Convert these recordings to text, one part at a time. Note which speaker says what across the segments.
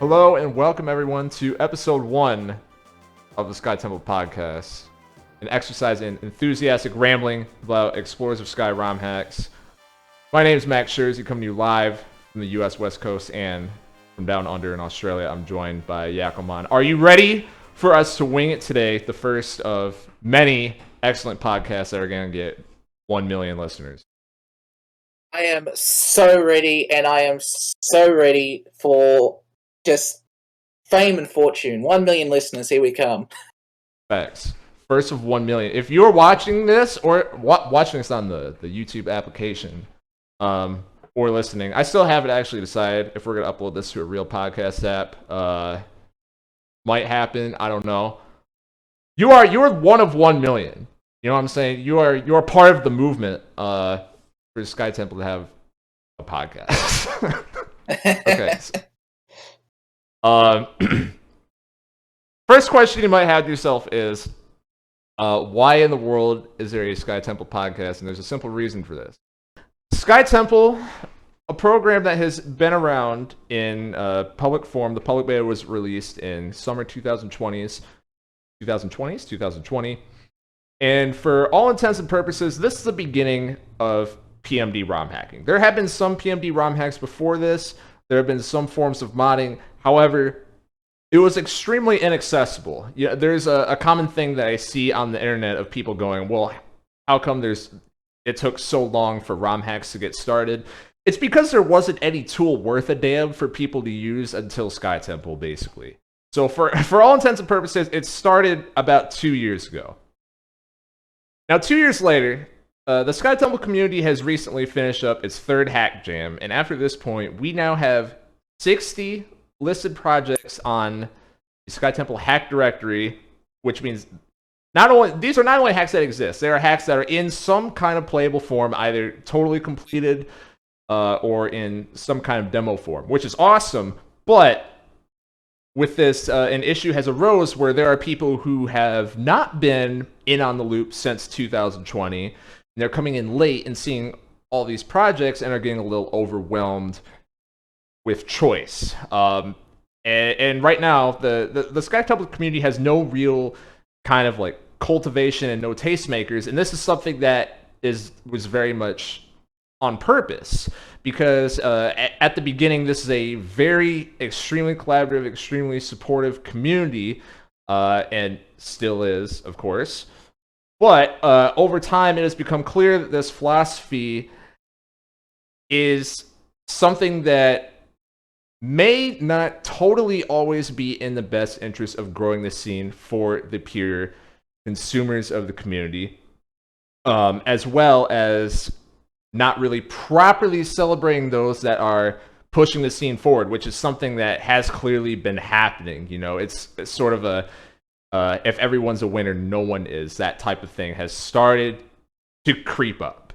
Speaker 1: Hello and welcome everyone to episode 1 of the Sky Temple podcast, an exercise in enthusiastic rambling about Explorers of Sky ROM hacks. My name is Max Scherzi, coming to you live from the US West Coast and from down under in Australia. I'm joined by Yakuman. Are you ready for us to wing it today, the first of many excellent podcasts that are going to get 1 million listeners?
Speaker 2: I am so ready, and I am so ready for just fame and fortune. 1 million listeners, here we come.
Speaker 1: Facts. First of 1 million. If you're watching this or watching this on the YouTube application, or listening, I still haven't actually decided if we're gonna upload this to a real podcast app. Might happen. I don't know. You're one of 1 million. You know what I'm saying? You're part of the movement. For Sky Temple to have a podcast. Okay. First question you might have to yourself is, why in the world is there a Sky Temple podcast? And there's a simple reason for this. Sky Temple, a program that has been around in public form. The public beta was released in summer 2020. And for all intents and purposes, this is the beginning of PMD ROM hacking. There have been some PMD ROM hacks before this. There have been some forms of modding. However, it was extremely inaccessible. Yeah, there's a common thing that I see on the internet of people going, well, how come it took so long for ROM hacks to get started? It's because there wasn't any tool worth a damn for people to use until Sky Temple, basically. So for all intents and purposes, it started about 2 years ago. Now, 2 years later, the Sky Temple community has recently finished up its third hack jam, and after this point, we now have 60 listed projects on the Sky Temple hack directory, which means these are not only hacks that exist, they are hacks that are in some kind of playable form, either totally completed or in some kind of demo form, which is awesome. But with this, an issue has arose where there are people who have not been in on the loop since 2020. They're coming in late and seeing all these projects and are getting a little overwhelmed with choice. And right now, the Sky Temple community has no real kind of like cultivation and no tastemakers. And this is something that was very much on purpose, because at the beginning, this is a very extremely collaborative, extremely supportive community, and still is, of course. But over time, it has become clear that this philosophy is something that may not totally always be in the best interest of growing the scene for the pure consumers of the community, as well as not really properly celebrating those that are pushing the scene forward, which is something that has clearly been happening. You know, it's sort of a if everyone's a winner, no one is. That type of thing has started to creep up.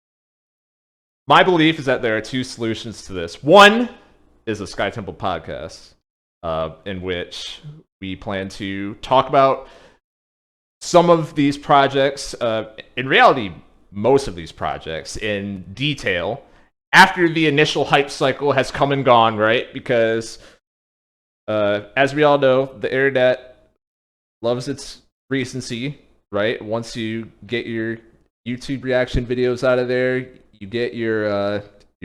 Speaker 1: My belief is that there are two solutions to this. One is a Sky Temple podcast, in which we plan to talk about some of these projects, in reality, most of these projects in detail, after the initial hype cycle has come and gone, right? Because, as we all know, the internet loves its recency, right? Once you get your YouTube reaction videos out of there, you get your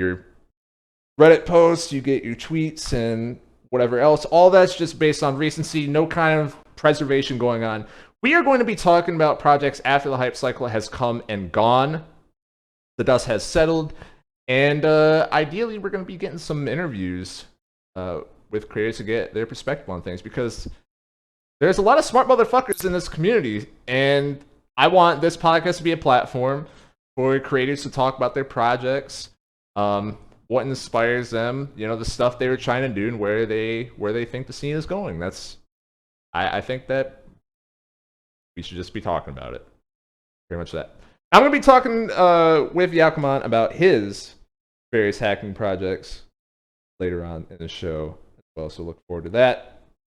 Speaker 1: Reddit posts, you get your tweets and whatever else. All that's just based on recency, no kind of preservation going on. We are going to be talking about projects after the hype cycle has come and gone. The dust has settled, and ideally we're going to be getting some interviews with creators to get their perspective on things, because there's a lot of smart motherfuckers in this community, and I want this podcast to be a platform for creators to talk about their projects, what inspires them, you know, the stuff they were trying to do, and where they think the scene is going. I think that we should just be talking about it. Pretty much that. I'm going to be talking with Yakuman about his various hacking projects later on in the show as well, so look forward to that.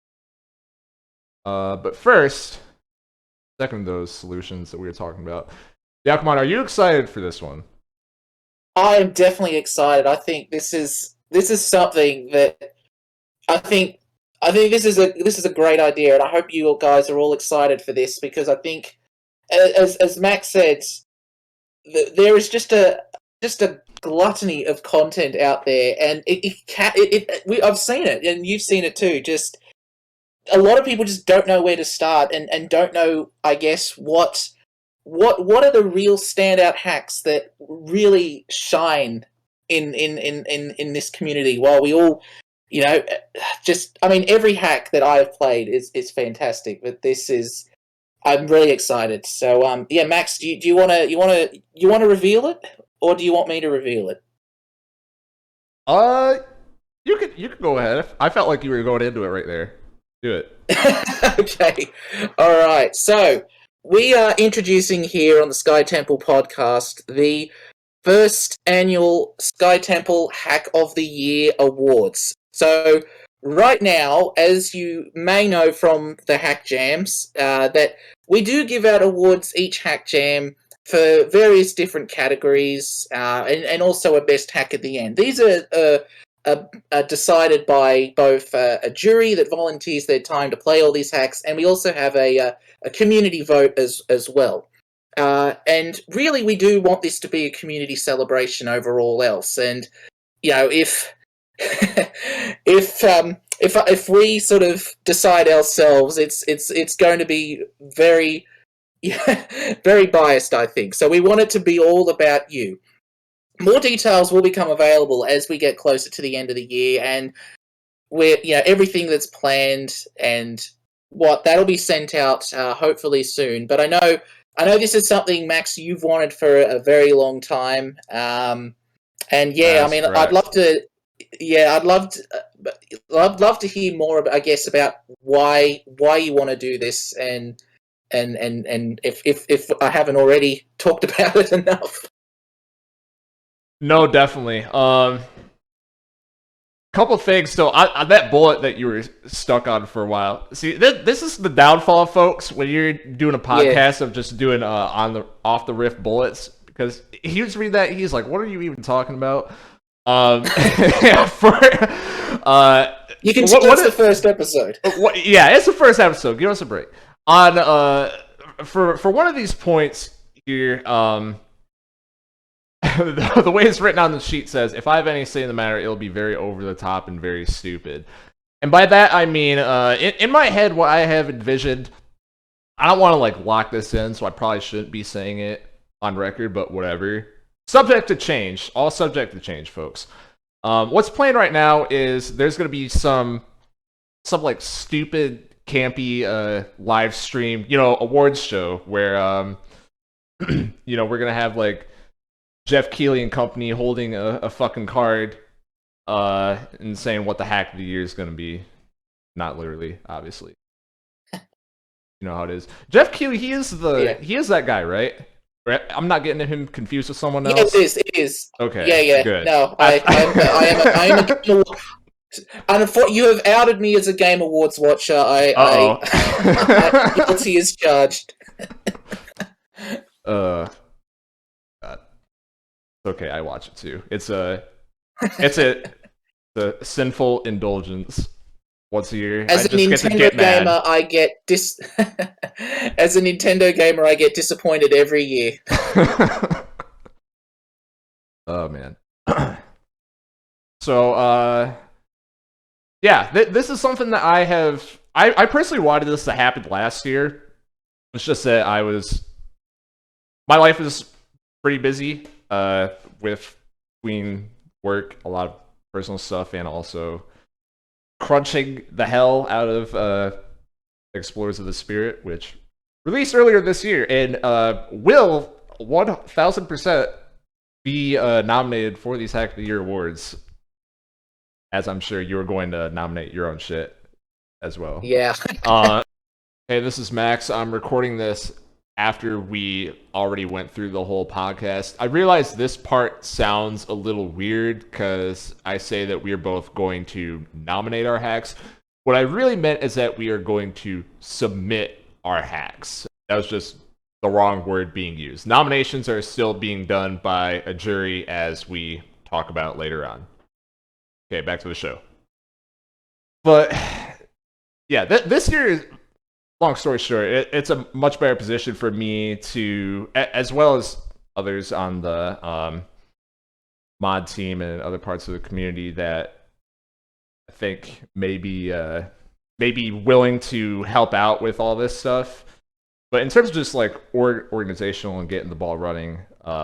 Speaker 1: But first, second of those solutions that we were talking about, Yakuman, are you excited for this one?
Speaker 2: I am definitely excited. I think this is something that I think I think this is a great idea, and I hope you guys are all excited for this because I think, as Max said, there is just a gluttony of content out there, and I've seen it, and you've seen it too. Just a lot of people just don't know where to start, and don't know, I guess, what are the real standout hacks that really shine in this community. While we all, just I mean, every hack that I've played is fantastic, but this is. I'm really excited. So, yeah, Max, do you wanna reveal it, or do you want me to reveal it?
Speaker 1: Uh, you could go ahead. I felt like you were going into it right there. Do it.
Speaker 2: Okay, all right. So we are introducing here on the Sky Temple podcast the first annual Sky Temple Hack of the Year Awards. So right now, as you may know from the Hack Jams, that we do give out awards each Hack Jam for various different categories, and also a best hack at the end. These are decided by both a jury that volunteers their time to play all these hacks, and we also have a community vote as well. And really, we do want this to be a community celebration over all else. And if if we sort of decide ourselves, it's going to be very very biased, I think. So we want it to be all about you. More details will become available as we get closer to the end of the year, and everything that's planned and that'll be sent out hopefully soon. But I know this is something, Max, you've wanted for a very long time. And yeah,
Speaker 1: That's
Speaker 2: I mean,
Speaker 1: correct.
Speaker 2: I'd love to. Yeah, I'd love to hear more, I guess, about why you want to do this, and if I haven't already talked about it enough.
Speaker 1: No, definitely. Couple things. So, that bullet that you were stuck on for a while. See, this is the downfall, folks, when you're doing a podcast of just doing off the riff bullets. Because he was reading that, he's like, "What are you even talking about?"
Speaker 2: You can tell it's the first episode.
Speaker 1: Yeah, it's the first episode. Give us a break. On for one of these points here, the way it's written on the sheet says, "If I have any say in the matter, it'll be very over the top and very stupid." And by that I mean, in my head, what I have envisioned. I don't want to lock this in, so I probably shouldn't be saying it on record, but whatever. Subject to change. All subject to change, folks. What's playing right now is there's going to be some stupid, campy live stream, awards show where, we're going to have Jeff Keighley and company holding a fucking card and saying what the hack of the year is going to be. Not literally, obviously. You know how it is. Jeff Keighley, he is that guy, right? I'm not getting him confused with someone else.
Speaker 2: Yeah, it is.
Speaker 1: Okay.
Speaker 2: Yeah.
Speaker 1: Good.
Speaker 2: No, I am a Game Awards. And you have outed me as a Game Awards watcher. I'm guilty as charged.
Speaker 1: God. Okay, I watch it too. It's a sinful indulgence. Once a year,
Speaker 2: as a Nintendo gamer, I get as a Nintendo gamer, I get disappointed every year.
Speaker 1: Oh man. So yeah, this is something that I personally wanted this to happen last year. It's just that my life is pretty busy with between work, a lot of personal stuff, and also crunching the hell out of Explorers of the Spirit, which released earlier this year, and will 1000% be nominated for these Hack of the Year awards, as I'm sure you're going to nominate your own shit as well.
Speaker 2: Yeah.
Speaker 1: Hey, this is Max. I'm recording this after we already went through the whole podcast. I realize this part sounds a little weird because I say that we are both going to nominate our hacks. What I really meant is that we are going to submit our hacks. That was just the wrong word being used. Nominations are still being done by a jury, as we talk about later on. Okay, back to the show. But yeah, this year is, long story short, it's a much better position for me to, as well as others on the mod team and other parts of the community that I think maybe willing to help out with all this stuff. But in terms of just like organizational and getting the ball running,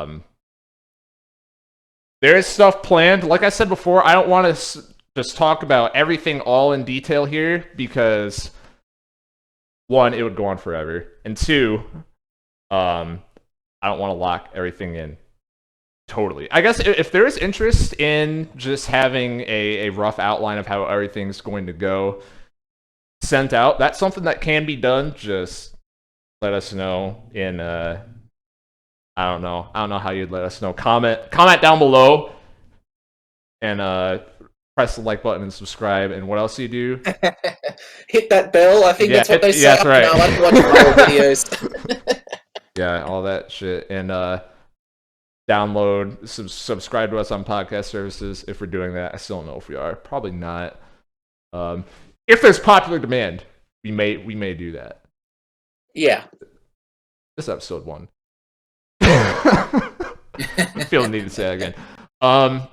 Speaker 1: there is stuff planned. Like I said before, I don't want to just talk about everything all in detail here because one, it would go on forever, and two, I don't want to lock everything in totally. I guess if there is interest in just having a rough outline of how everything's going to go sent out, that's something that can be done. Just let us know in I don't know how you'd let us know. Comment down below, and press the like button and subscribe. And what else do you do?
Speaker 2: Hit that bell. I think that's what they say.
Speaker 1: Yeah, that's right.
Speaker 2: I like watching all videos.
Speaker 1: Yeah, all that shit. And download, subscribe to us on podcast services if we're doing that. I still don't know if we are. Probably not. If there's popular demand, we may do that.
Speaker 2: Yeah.
Speaker 1: This episode 1. I feel the need to say that again.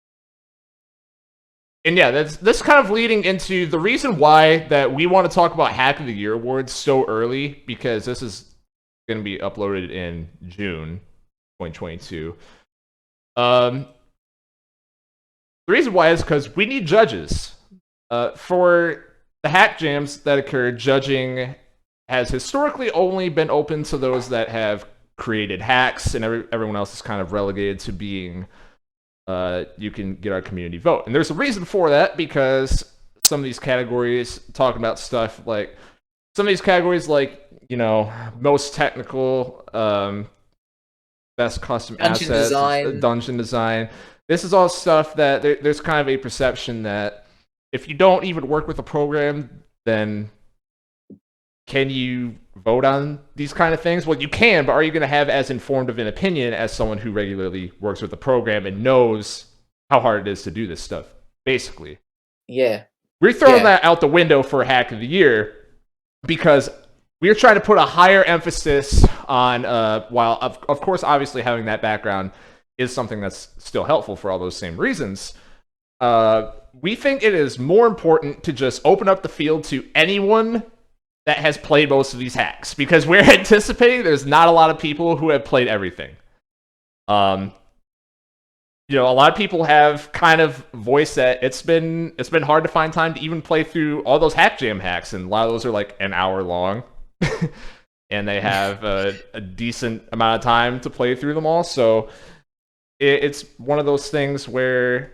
Speaker 1: And yeah, that's kind of leading into the reason why that we want to talk about Hack of the Year awards so early, because this is going to be uploaded in June 2022. The reason why is because we need judges. For the hack jams that occurred, judging has historically only been open to those that have created hacks, and everyone else is kind of relegated to being you can get our community vote. And there's a reason for that, because some of these categories, talking about stuff like some of these categories like, you know, most technical, best custom
Speaker 2: Dungeon
Speaker 1: assets,
Speaker 2: design.
Speaker 1: dungeon design. This is all stuff that there's kind of a perception that if you don't even work with a program, then can you vote on these kind of things? Well, you can, but are you going to have as informed of an opinion as someone who regularly works with the program and knows how hard it is to do this stuff, basically?
Speaker 2: Yeah.
Speaker 1: We're throwing that out the window for Hack of the Year because we're trying to put a higher emphasis on, while, of course, obviously having that background is something that's still helpful for all those same reasons. We think it is more important to just open up the field to anyone that has played most of these hacks, because we're anticipating there's not a lot of people who have played everything. You know, a lot of people have kind of voiced that it's been hard to find time to even play through all those hack jam hacks, and a lot of those are like an hour long, and they have a decent amount of time to play through them all. So it's one of those things where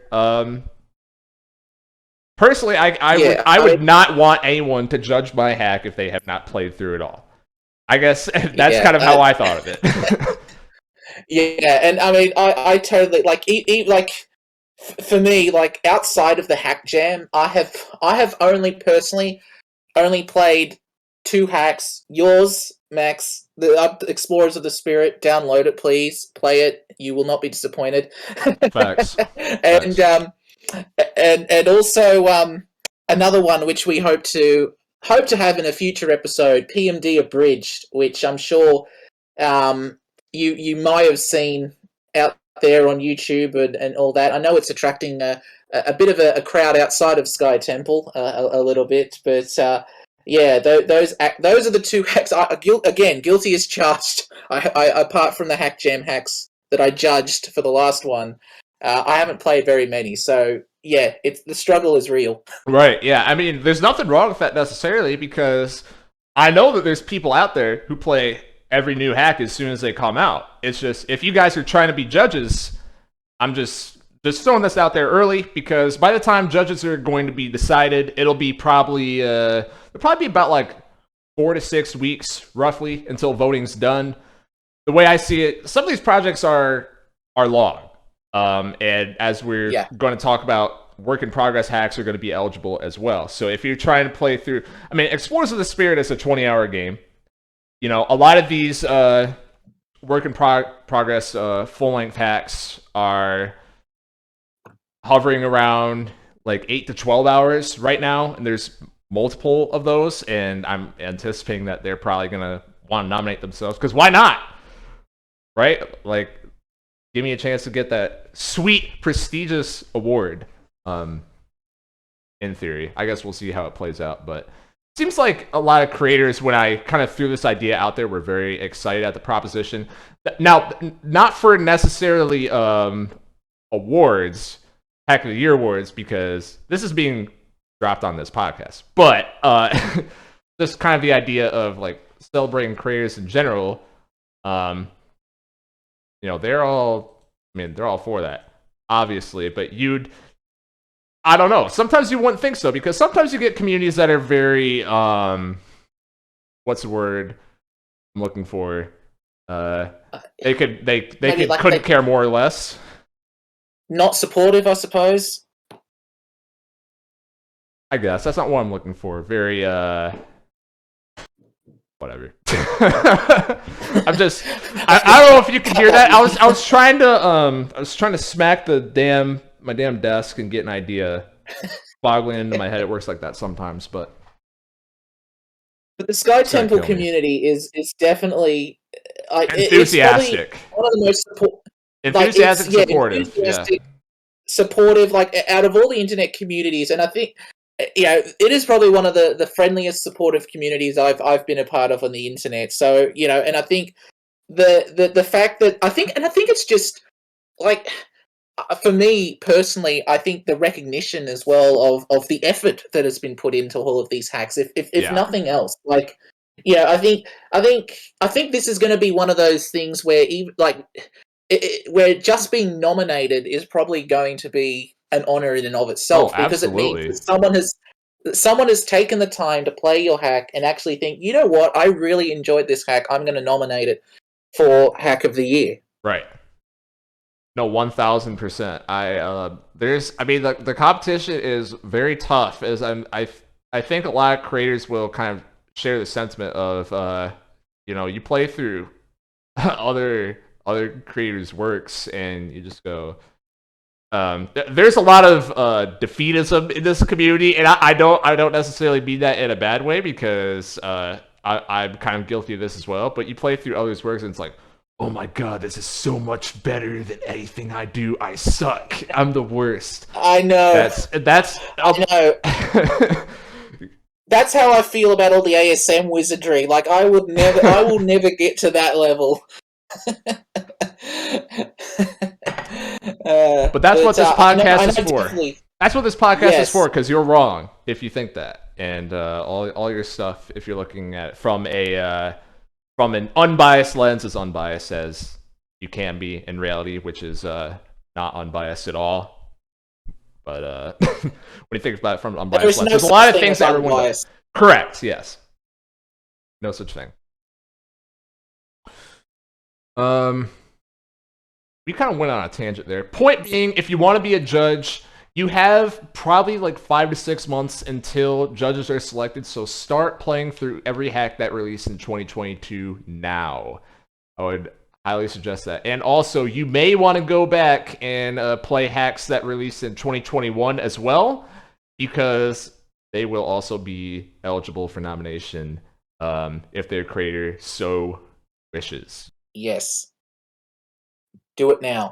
Speaker 1: personally, I would not want anyone to judge my hack if they have not played through it all. I guess that's kind of how I thought of it.
Speaker 2: Yeah, and I mean, I totally like for me, like outside of the hack jam, I have only personally played 2 hacks. Yours, Max, the Explorers of the Spirit. Download it, please. Play it. You will not be disappointed.
Speaker 1: Facts.
Speaker 2: And
Speaker 1: Facts.
Speaker 2: And also another one which we hope to have in a future episode, PMD Abridged, which I'm sure you might have seen out there on YouTube and all that. I know it's attracting a bit of a crowd outside of Sky Temple a little bit, but yeah, those are the 2 hacks. Again, guilty as charged. I apart from the hack jam hacks that I judged for the last one. I haven't played very many, so yeah, the struggle is real.
Speaker 1: Right, yeah. I mean, there's nothing wrong with that necessarily, because I know that there's people out there who play every new hack as soon as they come out. It's just, if you guys are trying to be judges, I'm just throwing this out there early, because by the time judges are going to be decided, it'll be probably it'll probably be about like 4 to 6 weeks roughly until voting's done. The way I see it, some of these projects are long. And as we're going to talk about, work in progress hacks are going to be eligible as well. So if you're trying to play through, I mean, Explorers of the Spirit is a 20-hour game. You know, a lot of these work in progress full-length hacks are hovering around like 8 to 12 hours right now, and there's multiple of those, and I'm anticipating that they're probably gonna want to nominate themselves, because why not? Right? Like, give me a chance to get that sweet, prestigious award. In theory, I guess we'll see how it plays out, but it seems like a lot of creators, when I kind of threw this idea out there, were very excited at the proposition. Now, not for necessarily awards, Hack of the Year awards, because this is being dropped on this podcast, but just kind of the idea of like celebrating creators in general. They're all for that, obviously, but I don't know. Sometimes you wouldn't think so, because sometimes you get communities that are very what's the word I'm looking for? They couldn't care more or less.
Speaker 2: Not supportive, I suppose.
Speaker 1: I guess that's not what I'm looking for. Very whatever. I don't know if you can hear that. I was trying to smack my damn desk and get an idea boggling into my head. It works like that sometimes, but
Speaker 2: the Sky Temple community is definitely
Speaker 1: enthusiastic.
Speaker 2: It's one of the most
Speaker 1: supportive.
Speaker 2: Supportive, like out of all the internet communities, and I think it is probably one of the friendliest, supportive communities I've been a part of on the internet. So and I think the fact that I think it's just like, for me personally, I think the recognition as well of the effort that has been put into all of these hacks, if nothing else, like I think this is going to be one of those things where even where just being nominated is probably going to be an honor in and of itself, because it means that someone has taken the time to play your hack and actually think, you know what, I really enjoyed this hack, I'm going to nominate it for Hack of the Year.
Speaker 1: Right. No, 1,000%. The competition is very tough. As I think a lot of creators will kind of share the sentiment of, you play through other creators' works and you just go. There's a lot of defeatism in this community, and I don't necessarily mean that in a bad way, because I'm kind of guilty of this as well. But you play through others' works and it's like, oh my god, this is so much better than anything I do. I suck. I'm the worst.
Speaker 2: I know. I know. That's how I feel about all the ASM wizardry. Like, I will never get to that level.
Speaker 1: But that's what this podcast is for. Definitely. That's what this podcast is for, because you're wrong if you think that. And all your stuff, if you're looking at it from an unbiased lens, as unbiased as you can be in reality, which is not unbiased at all. But when you think about it from an unbiased lens, there's a lot of things that everyone does. Correct, yes. No such thing. We kind of went on a tangent there. Point being, if you want to be a judge, you have probably like 5 to 6 months until judges are selected, so start playing through every hack that released in 2022 now. I would highly suggest that. And also, you may want to go back and play hacks that released in 2021 as well, because they will also be eligible for nomination if their creator so wishes.
Speaker 2: Yes. Do it now.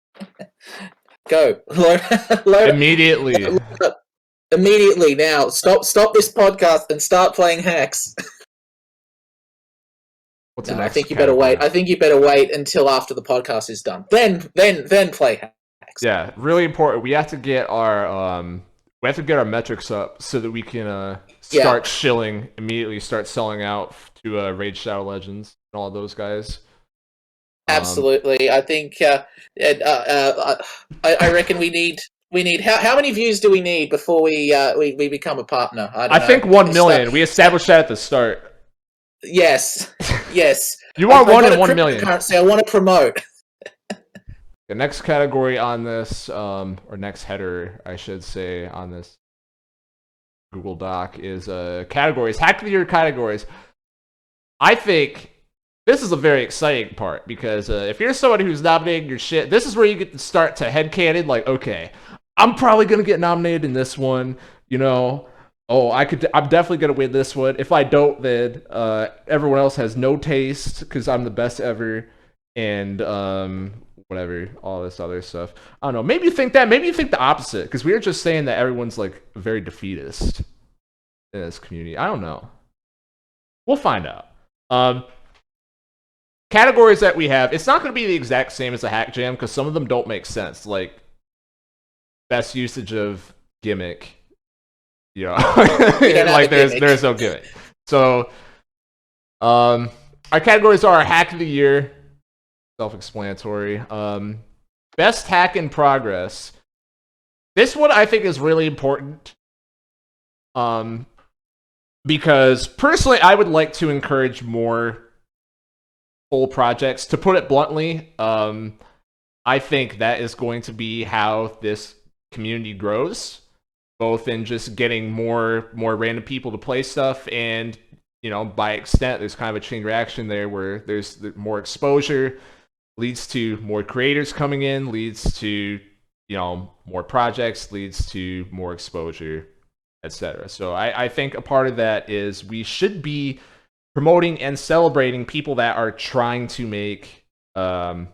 Speaker 2: Go.
Speaker 1: Immediately.
Speaker 2: Immediately now. Stop this podcast and start playing hacks. I think you better wait. I think you better wait until after the podcast is done. Then play hacks.
Speaker 1: Yeah, really important. We have to get our metrics up so that we can start shilling immediately. Start selling out to Raid Shadow Legends and all those guys.
Speaker 2: Absolutely. I think I reckon we need how many views do we need before we become a partner?
Speaker 1: I think 1 million. We established that at the start.
Speaker 2: Yes.
Speaker 1: You are 1 in 1 million.
Speaker 2: Currency I want to promote.
Speaker 1: The next category on this, or next header, I should say, on this Google Doc is categories. Hack of the Year categories. I think this is a very exciting part, because if you're somebody who's nominating your shit, this is where you get to start to headcanon, like, okay, I'm probably going to get nominated in this one, Oh, I'm definitely gonna win this one. If I don't, then everyone else has no taste because I'm the best ever, and whatever, all this other stuff. I don't know. Maybe you think that. Maybe you think the opposite because we were just saying that everyone's like very defeatist in this community. I don't know. We'll find out. Um, Categories that we have. It's not going to be the exact same as a hack jam because some of them don't make sense. Like best usage of gimmick. You know, like there's no gimmick. So, our categories are hack of the year, self-explanatory. Best hack in progress. This one I think is really important. Because personally, I would like to encourage more full projects. To put it bluntly, I think that is going to be how this community grows, both in just getting more random people to play stuff, and by extent, there's kind of a chain reaction there where there's more exposure, leads to more creators coming in, leads to more projects, leads to more exposure, etc. So I think a part of that is we should be promoting and celebrating people that are trying to make large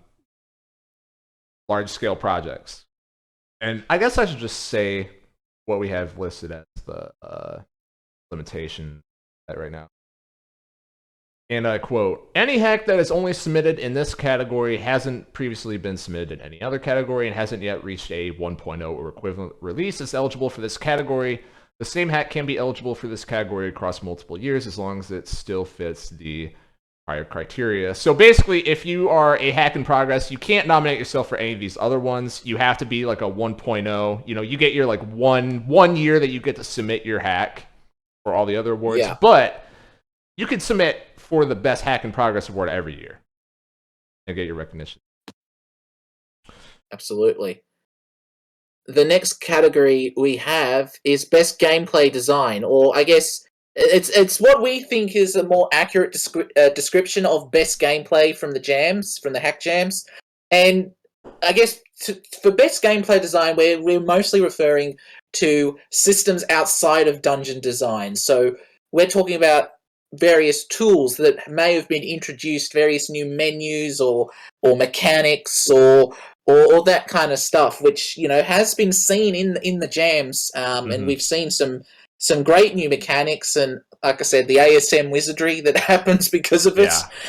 Speaker 1: scale projects. And I guess I should just say what we have listed as the limitation right now. And I quote, any hack that is only submitted in this category hasn't previously been submitted in any other category and hasn't yet reached a 1.0 or equivalent release is eligible for this category. The same hack can be eligible for this category across multiple years as long as it still fits the prior criteria. So basically, if you are a hack in progress, you can't nominate yourself for any of these other ones. You have to be like a 1.0. You get your like one year that you get to submit your hack for all the other awards.
Speaker 2: Yeah.
Speaker 1: But you can submit for the best hack in progress award every year and get your recognition.
Speaker 2: Absolutely. The next category we have is best gameplay design, or I guess it's what we think is a more accurate description of best gameplay from the hack jams. And I guess for best gameplay design, we're mostly referring to systems outside of dungeon design. So we're talking about various tools that may have been introduced, various new menus or mechanics or that kind of stuff, which has been seen in the jams, and we've seen some great new mechanics, and like I said, the ASM wizardry that happens because of it.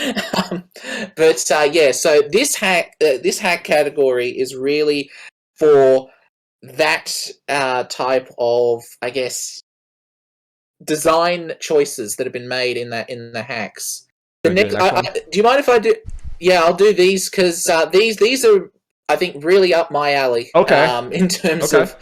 Speaker 2: Yeah. So this hack category is really for that type of, I guess, design choices that have been made in the hacks. Do you mind if I do? Yeah, I'll do these because these are, I think, really up my alley.
Speaker 1: Okay.
Speaker 2: In terms of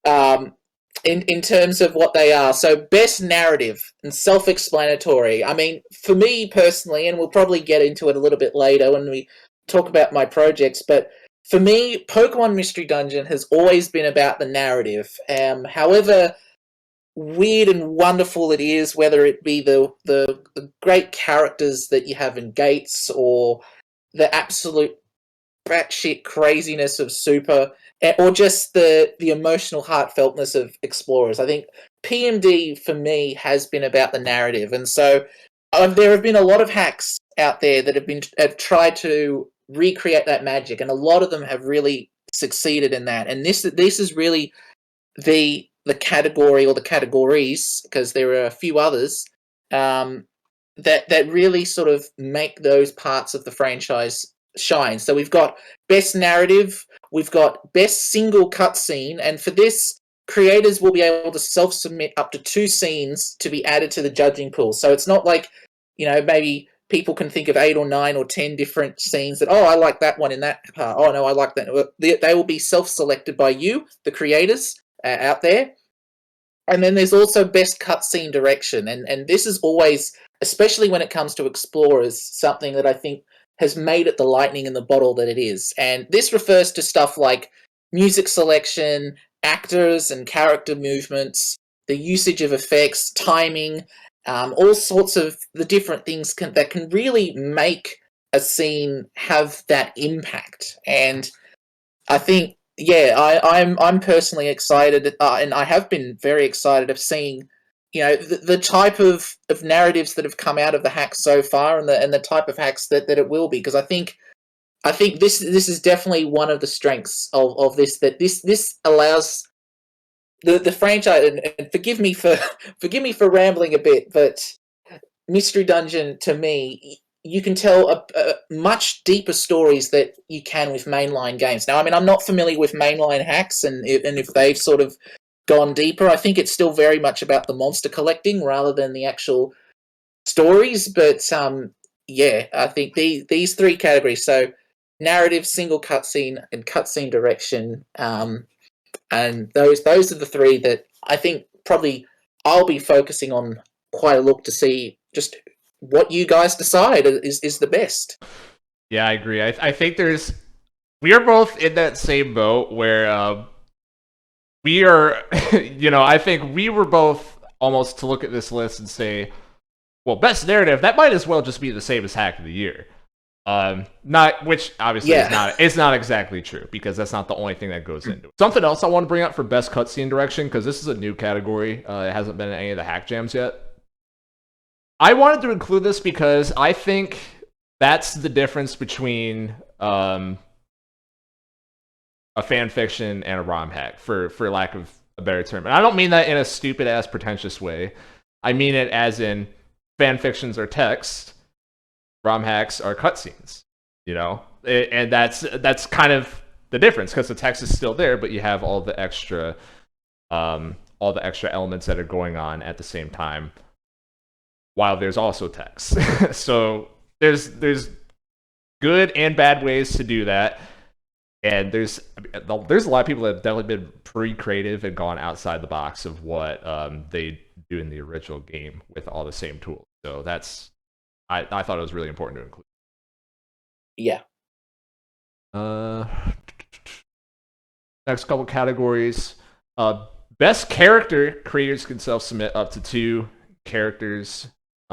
Speaker 2: in terms of what they are. So best narrative and self-explanatory. I mean, for me personally, and we'll probably get into it a little bit later when we talk about my projects, but for me, Pokemon Mystery Dungeon has always been about the narrative. However weird and wonderful it is, whether it be the great characters that you have in Gates or the absolute batshit craziness of Super, or just the emotional heartfeltness of Explorers. I think PMD for me has been about the narrative, and so there have been a lot of hacks out there that have tried to recreate that magic, and a lot of them have really succeeded in that. And this is really the category, or the categories, because there are a few others that really sort of make those parts of the franchise shine. So we've got best narrative, we've got best single cutscene, and for this, creators will be able to self-submit up to 2 scenes to be added to the judging pool. So it's not like, maybe people can think of 8 or 9 or 10 different scenes that, I like that one in that part. Oh no, I like that. They will be self-selected by you, the creators, out there. And then there's also best cutscene direction, and this is always, especially when it comes to Explorers, something that I think has made it the lightning in the bottle that it is. And this refers to stuff like music selection, actors and character movements, the usage of effects, timing, all sorts of the different things that can really make a scene have that impact. And I think, I'm personally excited, and I have been very excited of seeing the type of narratives that have come out of the hack so far, and the type of hacks that it will be. Because I think this is definitely one of the strengths of this, that this allows the franchise, and forgive me for rambling a bit, but Mystery Dungeon, to me, you can tell a much deeper stories that you can with mainline games. Now, I mean, I'm not familiar with mainline hacks, and if they've sort of gone deeper, I think it's still very much about the monster collecting rather than the actual stories. But yeah, I think these three categories, so narrative, single cutscene, and cutscene direction, and those are the three that I think probably I'll be focusing on quite a look to see just what you guys decide is the best.
Speaker 1: Yeah, I agree. I think we are both in that same boat where we are, I think we were both almost to look at this list and say, well, best narrative, that might as well just be the same as hack of the year. Not, which obviously is not exactly true, because that's not the only thing that goes into it. Something else I want to bring up for best cutscene direction, because this is a new category. It hasn't been in any of the hack jams yet. I wanted to include this because I think that's the difference between a fan fiction and a ROM hack, for lack of a better term. And I don't mean that in a stupid ass pretentious way. I mean it as in fan fictions are text, ROM hacks are cutscenes. And that's kind of the difference, because the text is still there, but you have all the extra elements that are going on at the same time, while there's also text. So there's good and bad ways to do that. And there's a lot of people that have definitely been pretty creative and gone outside the box of what they do in the original game with all the same tools. So I thought it was really important to include.
Speaker 2: Yeah.
Speaker 1: Next couple categories. Best character, creators can self-submit up to 2 characters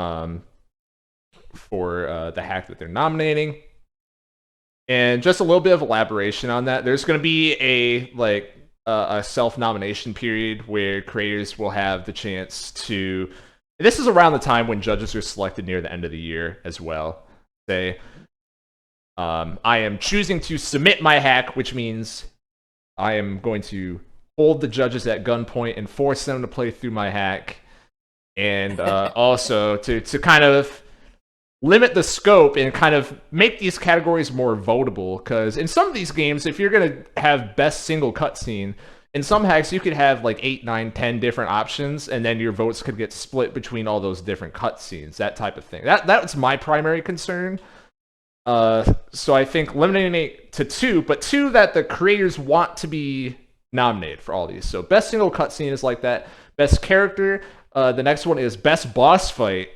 Speaker 1: for the hack that they're nominating. And just a little bit of elaboration on that. There's going to be a self-nomination period where creators will have the chance to... This is around the time when judges are selected near the end of the year as well. Say, I am choosing to submit my hack, which means I am going to hold the judges at gunpoint and force them to play through my hack. And also to kind of limit the scope and kind of make these categories more votable, because in some of these games, if you're going to have best single cutscene, in some hacks you could have like 8, 9, 10 different options, and then your votes could get split between all those different cutscenes, that type of thing. That's my primary concern. So I think limiting it to 2, but 2 that the creators want to be nominated for all these. So best single cutscene is like that. Best character, the next one is best boss fight.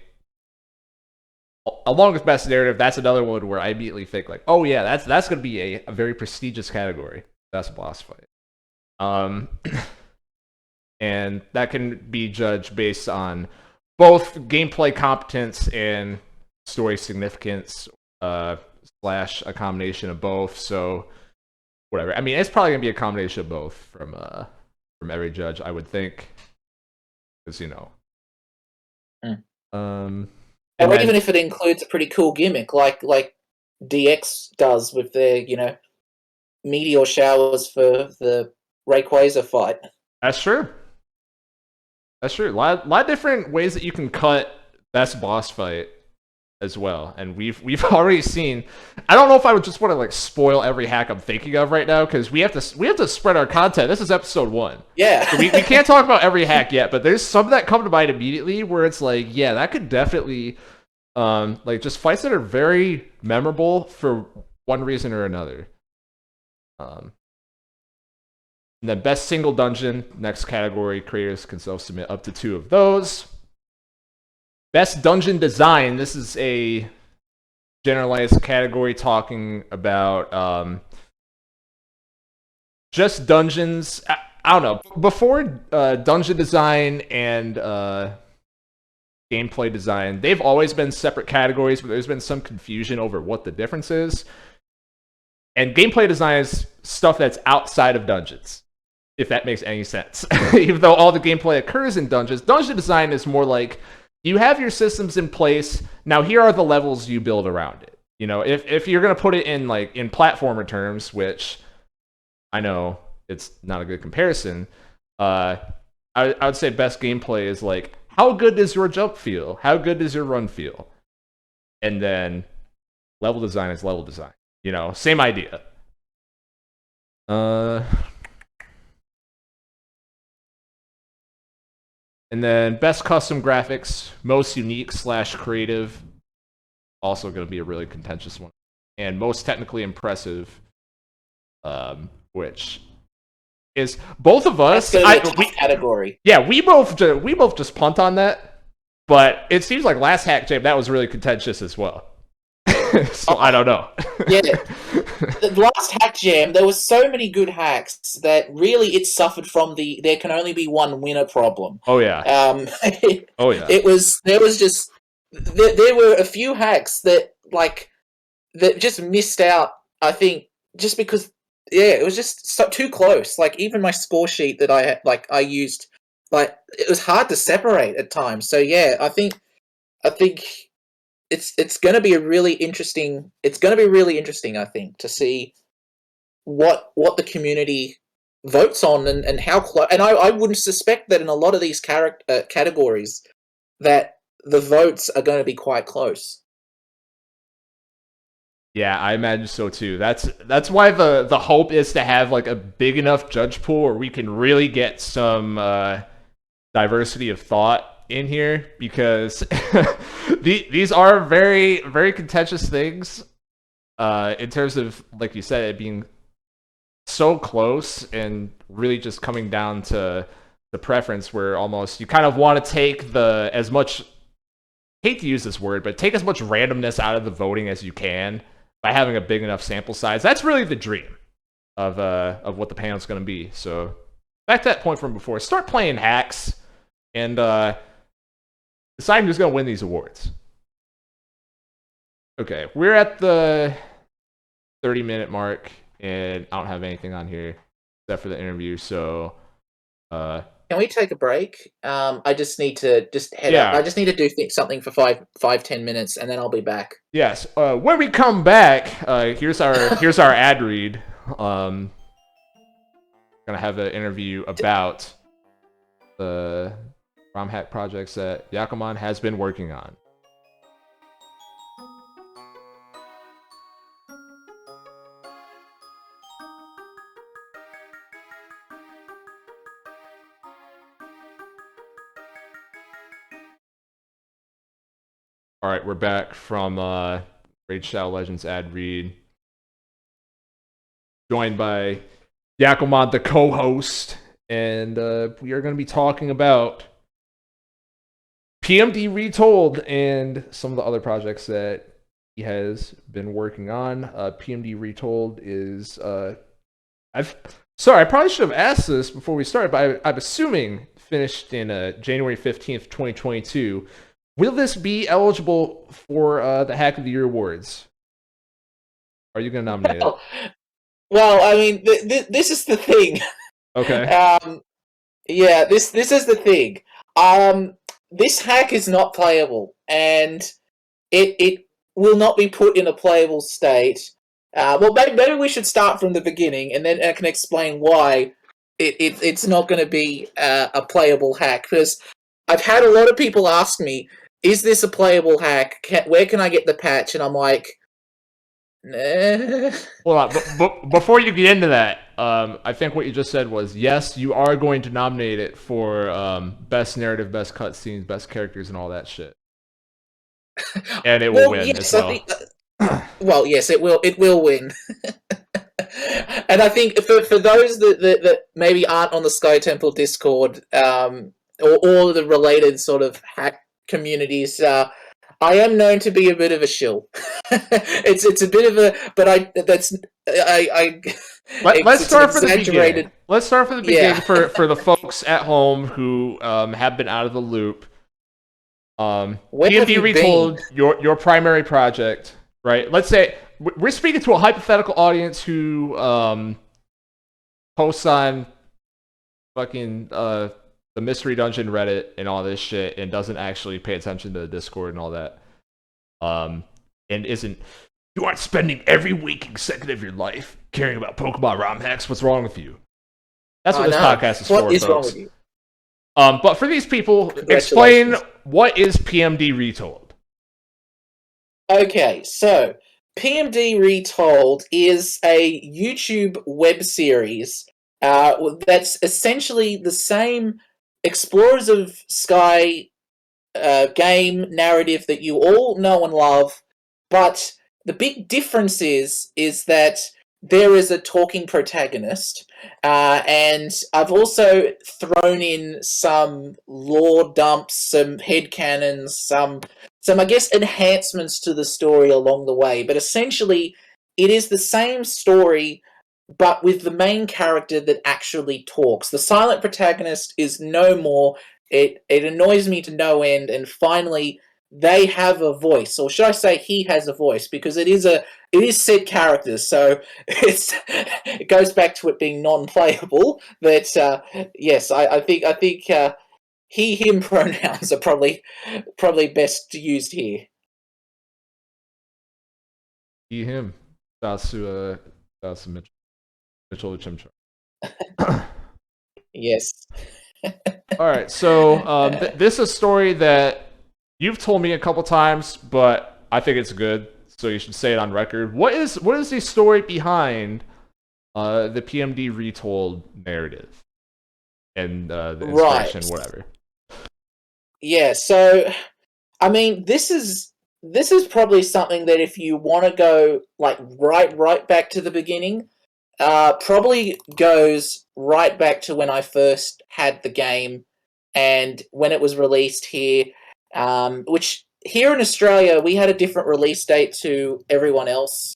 Speaker 1: Along with best narrative, that's another one where I immediately think like, oh yeah, that's going to be a very prestigious category, best boss fight. And that can be judged based on both gameplay competence and story significance, / a combination of both. So whatever. I mean, it's probably gonna be a combination of both from every judge, I would think, because
Speaker 2: Or even if it includes a pretty cool gimmick, like DX does with their, meteor showers for the Rayquaza fight.
Speaker 1: That's true. That's true. A lot of different ways that you can cut best boss fight as well, and we've already seen. I don't know if I would just want to like spoil every hack I'm thinking of right now, because we have to spread our content. This is episode 1.
Speaker 2: Yeah,
Speaker 1: so we can't talk about every hack yet, but there's some that come to mind immediately where it's like, yeah, that could definitely like just fights that are very memorable for one reason or another. And then best single dungeon, next category, creators can self-submit up to 2 of those. Best dungeon design, this is a generalized category talking about just dungeons. I don't know. Before dungeon design and gameplay design, they've always been separate categories, but there's been some confusion over what the difference is. And gameplay design is stuff that's outside of dungeons. if that makes any sense. Even though all the gameplay occurs in dungeons, dungeon design is more like you have your systems in place. Now here are the levels you build around it. You know, if you're gonna put it in like in platformer terms, which I know it's not a good comparison, I would say best gameplay is like how good does your jump feel? How good does your run feel? And then level design is level design. You know, same idea. And then best custom graphics, most unique / creative, also going to be a really contentious one. And most technically impressive, which is both of us.
Speaker 2: Category.
Speaker 1: Yeah, we both just punt on that, but it seems like last hack jam that was really contentious as well. So I don't know.
Speaker 2: Yeah, the last hack jam, there was so many good hacks that really it suffered from the there can only be one winner problem.
Speaker 1: Oh yeah. Oh yeah.
Speaker 2: There were a few hacks that just missed out. I think just because it was just too close. Like even my score sheet that I used, like it was hard to separate at times. So yeah, I think it's going to be really interesting. It's going to be really interesting, I think, to see what the community votes on and how close. And I wouldn't suspect that in a lot of these categories that the votes are going to be quite close.
Speaker 1: Yeah, I imagine so too. That's why the hope is to have like a big enough judge pool where we can really get some diversity of thought in here, because these are very, very contentious things in terms of, like you said, it being so close and really just coming down to the preference, where almost you kind of want to take as much, hate to use this word, but take as much randomness out of the voting as you can by having a big enough sample size. That's really the dream of what the panel's going to be. So back to that point from before, start playing hacks and decide who's going to win these awards. Okay, we're at the 30-minute mark, and I don't have anything on here except for the interview. So,
Speaker 2: can we take a break? I just need to head up. I just need to do something for 5-10 minutes, and then I'll be back.
Speaker 1: Yes. When we come back, here's our ad read. Gonna have an interview about the ROM hack projects that Yakuman has been working on. All right, we're back from Raid Shadow Legends ad read. Joined by Yakuman, the co-host, and we are going to be talking about PMD Retold and some of the other projects that he has been working on. PMD Retold is sorry, I probably should have asked this before we started, but I'm assuming finished in January 15th, 2022. Will this be eligible for the Hack of the Year awards? Are you going to nominate it?
Speaker 2: Well, I mean, this is the thing.
Speaker 1: Okay.
Speaker 2: Yeah, this is the thing. This hack is not playable, and it will not be put in a playable state. Well, maybe we should start from the beginning, and then I can explain why it's not going to be a playable hack. Because I've had a lot of people ask me, "Is this a playable hack? Where can I get the patch?" And I'm like, nah.
Speaker 1: Hold on, but before you get into that, I think what you just said was, yes, you are going to nominate it for best narrative, best cutscenes, best characters, and all that shit. And it will win as well.
Speaker 2: Well, yes, it will. It will win. And I think for those that maybe aren't on the Sky Temple Discord, or all the related sort of hack communities, I am known to be a bit of a shill. It's a bit of a, but
Speaker 1: let's start from the beginning. Let's start from the beginning for the folks at home who have been out of the loop. PMD Retold, your primary project, right? Let's say we're speaking to a hypothetical audience who posts on fucking the Mystery Dungeon Reddit and all this shit, and doesn't actually pay attention to the Discord and all that. And isn't, you aren't spending every waking second of your life caring about Pokemon ROM hacks. What's wrong with you? That's what this podcast is for,
Speaker 2: What is
Speaker 1: folks.
Speaker 2: wrong with you?
Speaker 1: But for these people, explain what is PMD Retold.
Speaker 2: Okay, so PMD Retold is a YouTube web series that's essentially the same Explorers of Sky game narrative that you all know and love, but the big difference is that there is a talking protagonist, and I've also thrown in some lore dumps, some headcanons, some I guess enhancements to the story along the way. But essentially, it is the same story, but with the main character that actually talks. The silent protagonist is no more. It annoys me to no end, and finally they have a voice, or should I say he has a voice, because it is said characters, so it goes back to it being non-playable. But yes, I think he him pronouns are probably best used here.
Speaker 1: He, him. That's Mitchell Chimchar.
Speaker 2: Yes.
Speaker 1: All right, so this is a story that you've told me a couple times, but I think it's good, so you should say it on record. What is the story behind the PMD Retold narrative and the inspiration,
Speaker 2: Right.
Speaker 1: whatever?
Speaker 2: Yeah. So, I mean, this is probably something that if you want to go like right back to the beginning, probably goes right back to when I first had the game and when it was released here. Which here in Australia we had a different release date to everyone else.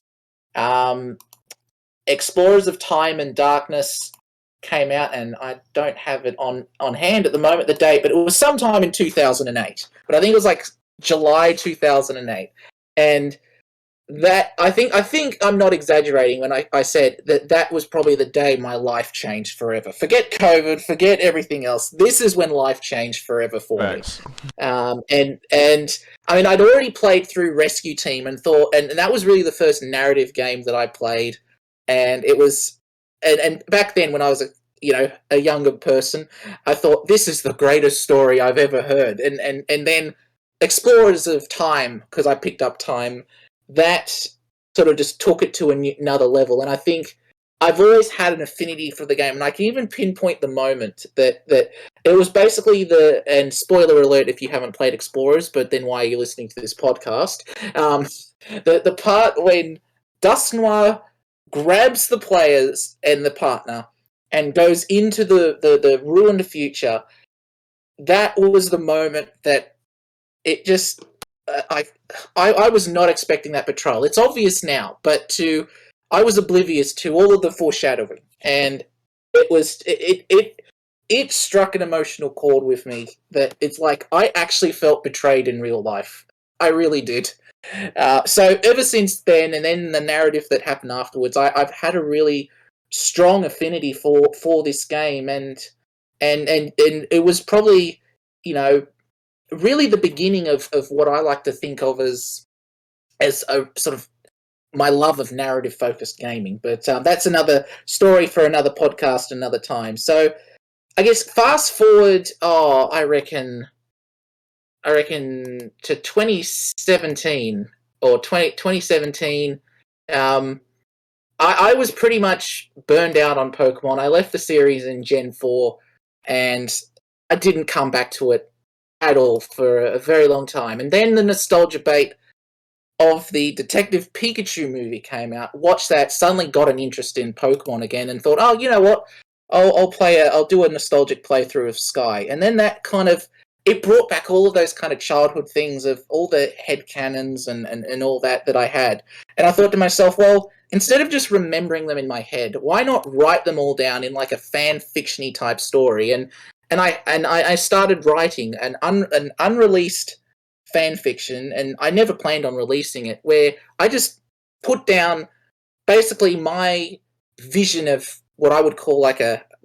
Speaker 2: Explorers of Time and Darkness came out, and I don't have it on hand at the moment, the date, but it was sometime in 2008. But I think it was like July 2008, and that I think I'm not exaggerating when I said that was probably the day my life changed forever. Forget COVID, forget everything else. This is when life changed forever for
Speaker 1: Thanks.
Speaker 2: me. And I mean, I'd already played through Rescue Team and thought, and that was really the first narrative game that I played, and it was, and back then when I was a younger person, I thought this is the greatest story I've ever heard, and then Explorers of Time, because I picked up Time, that sort of just took it to another level. And I think I've always had an affinity for the game, and I can even pinpoint the moment that it was basically and spoiler alert if you haven't played Explorers, but then why are you listening to this podcast? The part when Dusknoir grabs the players and the partner and goes into the ruined future, that was the moment that it just... I was not expecting that betrayal. It's obvious now, but I was oblivious to all of the foreshadowing, and it struck an emotional chord with me that it's like I actually felt betrayed in real life. I really did. So ever since then, and then the narrative that happened afterwards, I've had a really strong affinity for this game, and it was probably, really the beginning of what I like to think of as a sort of my love of narrative focused gaming. But that's another story for another podcast another time. So I guess fast forward, I reckon to 2017 or 2017. I was pretty much burned out on Pokemon. I left the series in Gen 4 and I didn't come back to it at all for a very long time. And then the nostalgia bait of the Detective Pikachu movie came out. Watched that, suddenly got an interest in Pokemon again, and thought, oh, you know what? I'll do a nostalgic playthrough of Sky. And then that kind of, it brought back all of those kind of childhood things of all the headcanons and all that I had. And I thought to myself, well, instead of just remembering them in my head, why not write them all down in like a fan fiction-y type story? And I started writing an unreleased fan fiction, and I never planned on releasing it, where I just put down basically my vision of what I would call like a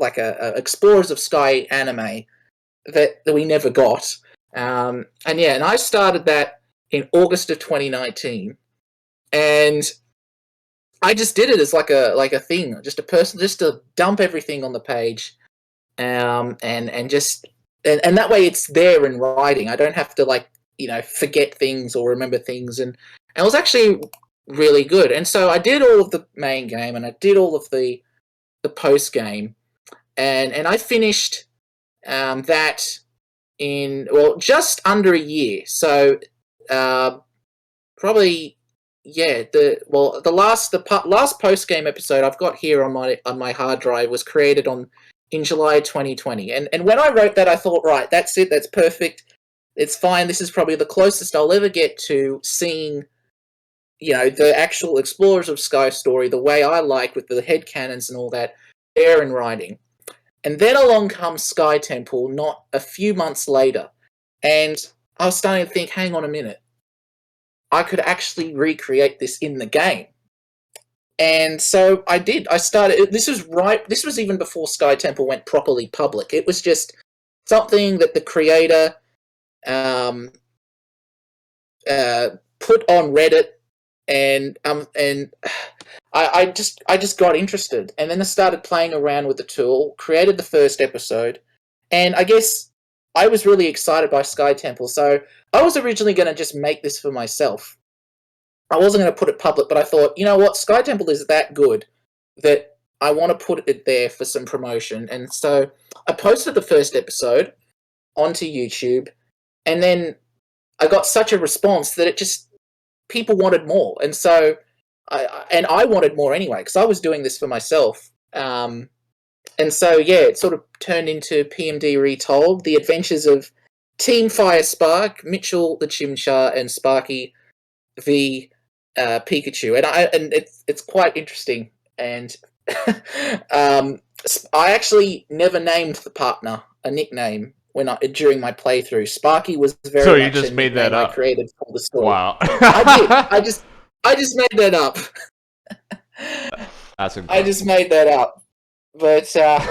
Speaker 2: like a Explorers of Sky anime that we never got. And I started that in August of 2019, and I just did it as like a thing, just to dump everything on the page, and just and that way it's there in writing. I don't have to forget things or remember things, and it was actually really good. And so I did all of the main game, and I did all of the post game, and I finished that in just under a year. So probably the last post game episode I've got here on my hard drive was created in July 2020. And when I wrote that, I thought, right, that's it, that's perfect, it's fine. This is probably the closest I'll ever get to seeing, the actual Explorers of Sky story the way I like, with the headcanons and all that, there in writing. And then along comes Sky Temple not a few months later, and I was starting to think, hang on a minute, I could actually recreate this in the game. And so I did. I started. This was even before Sky Temple went properly public. It was just something that the creator put on Reddit, and I just got interested, and then I started playing around with the tool, created the first episode, and I guess I was really excited by Sky Temple, so I was originally going to just make this for myself. I wasn't going to put it public, but I thought, you know what, Sky Temple is that good that I want to put it there for some promotion. And so I posted the first episode onto YouTube, and then I got such a response that people wanted more. And so I wanted more anyway, because I was doing this for myself. And so, it sort of turned into PMD Retold, the adventures of Team Fire Spark, Mitchell the Chimchar, and Sparky the Pikachu. And it's quite interesting. And I actually never named the partner a nickname during my playthrough. Sparky was very
Speaker 1: so you
Speaker 2: much
Speaker 1: just made that up.
Speaker 2: I created for the story.
Speaker 1: Wow.
Speaker 2: I did. I just made that up.
Speaker 1: That's incredible.
Speaker 2: I just made that up. But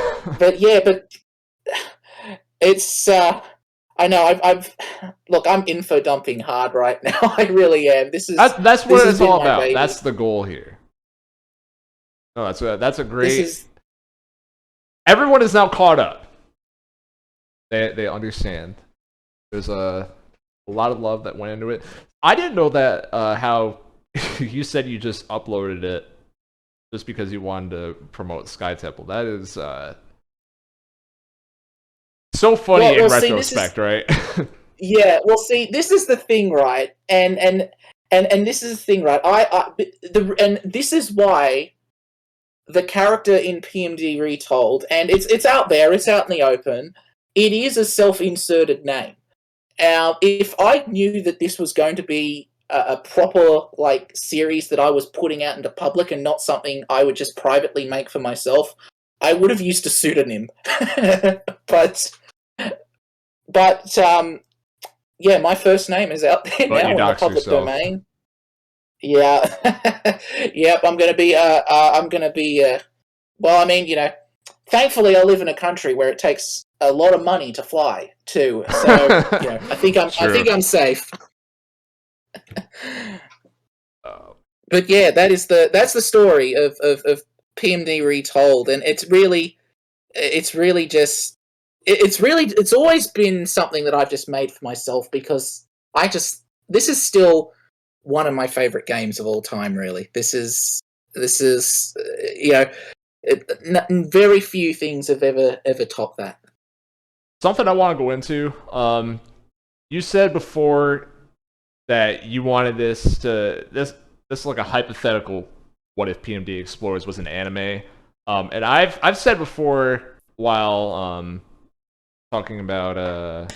Speaker 2: it's I know look, I'm info dumping hard right now. I really am.
Speaker 1: That's what it's all about. Baby. That's the goal here. No, that's a great. Everyone is now caught up. They understand. There's a lot of love that went into it. I didn't know that how you said you just uploaded it just because you wanted to promote Sky Temple. That is so funny in retrospect, right?
Speaker 2: Yeah, well, see, this is the thing, right? And this is the thing, right? And this is why the character in PMD Retold, and it's out there, it's out in the open. It is a self-inserted name. If I knew that this was going to be a proper series that I was putting out into public and not something I would just privately make for myself, I would have used a pseudonym. But my first name is out there now in the public domain. Yeah, yep. I'm gonna be. Well, I mean, thankfully I live in a country where it takes a lot of money to fly too. So I think I'm safe. But yeah, that's the story of PMD Retold, and it's always been something that I've just made for myself, because this is still one of my favorite games of all time. Really, this is very few things have ever topped that.
Speaker 1: Something I want to go into. You said before that you wanted this is like a hypothetical. What if PMD Explorers was an anime? And I've said before, while talking about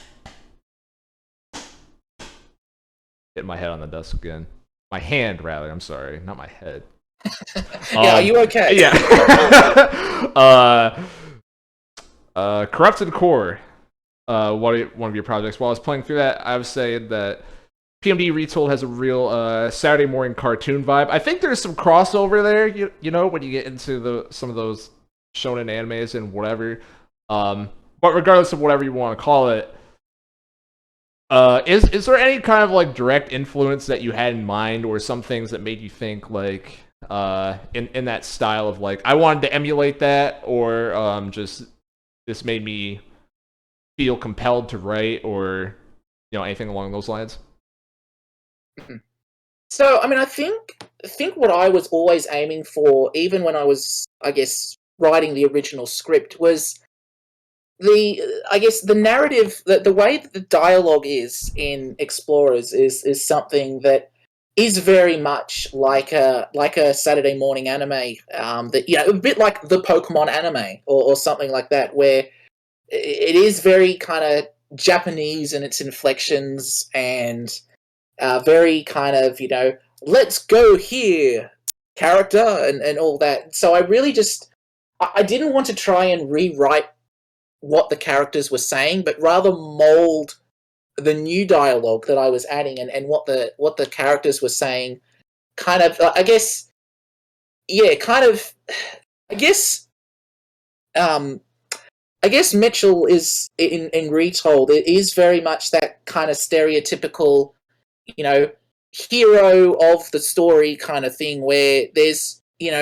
Speaker 1: hitting my head on the desk again. My hand, rather. I'm sorry, not my head.
Speaker 2: Yeah, are you okay?
Speaker 1: Yeah. Corrupted Core. One of your projects. While I was playing through that, I was saying that PMD Retold has a real Saturday morning cartoon vibe. I think there's some crossover there. You know, when you get into some of those shonen animes and whatever. But regardless of whatever you want to call it, is there any kind of like direct influence that you had in mind, or some things that made you think like in that style of like I wanted to emulate that, or just this made me feel compelled to write, or anything along those lines?
Speaker 2: So, I mean, I think what I was always aiming for, even when I was, I guess, writing the original script, was the narrative, the way that the dialogue is in Explorers is something that is very much like a Saturday morning anime, that a bit like the Pokemon anime or something like that, where it is very kind of Japanese in its inflections and very kind of let's go here character and all that. So I really just I didn't want to try and rewrite what the characters were saying, but rather mold the new dialogue that I was adding and what the characters were saying. Kind of, I guess, yeah, kind of, I guess, um, I guess Mitchell is in Retold. It is very much that kind of stereotypical, you know, hero of the story kind of thing, where there's,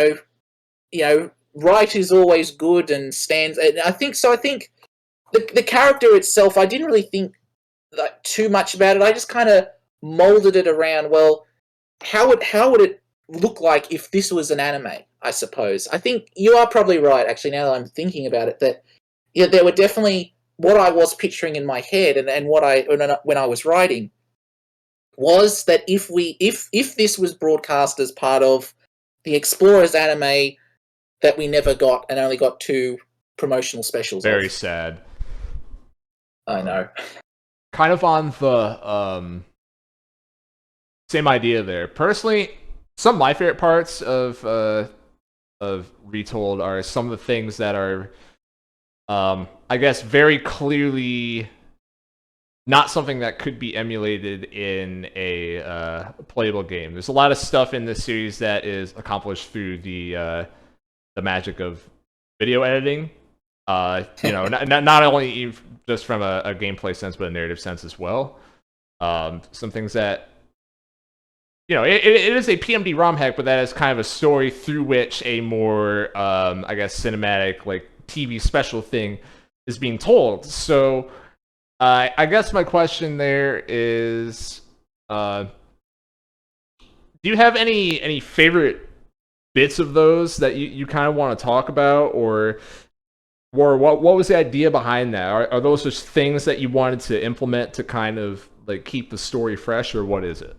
Speaker 2: right is always good and stands. And I think so. I think the character itself, I didn't really think like too much about it. I just kind of molded it around. Well, how would it look like if this was an anime? I suppose. I think you are probably right. Actually, now that I'm thinking about it, that there were definitely what I was picturing in my head, and what when I was writing was that if this was broadcast as part of the Explorers anime that we never got and only got 2 promotional specials
Speaker 1: Very
Speaker 2: of.
Speaker 1: sad.
Speaker 2: I know.
Speaker 1: Kind of on the same idea there. Personally, some of my favorite parts of Retold are some of the things that are, I guess, very clearly not something that could be emulated in a playable game. There's a lot of stuff in this series that is accomplished through the magic of video editing. Not only just from a gameplay sense, but a narrative sense as well. Some things that it is a PMD ROM hack, but that is kind of a story through which a more, I guess, cinematic, like TV special thing is being told. So, I guess my question there is, do you have any favorite bits of those that you kind of want to talk about, or what was the idea behind that? Are those just things that you wanted to implement to kind of like keep the story fresh, or what is it?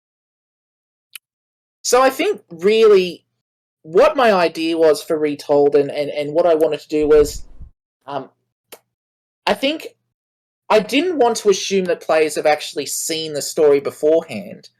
Speaker 2: So I think really what my idea was for Retold and what I wanted to do was, I think I didn't want to assume that players have actually seen the story beforehand,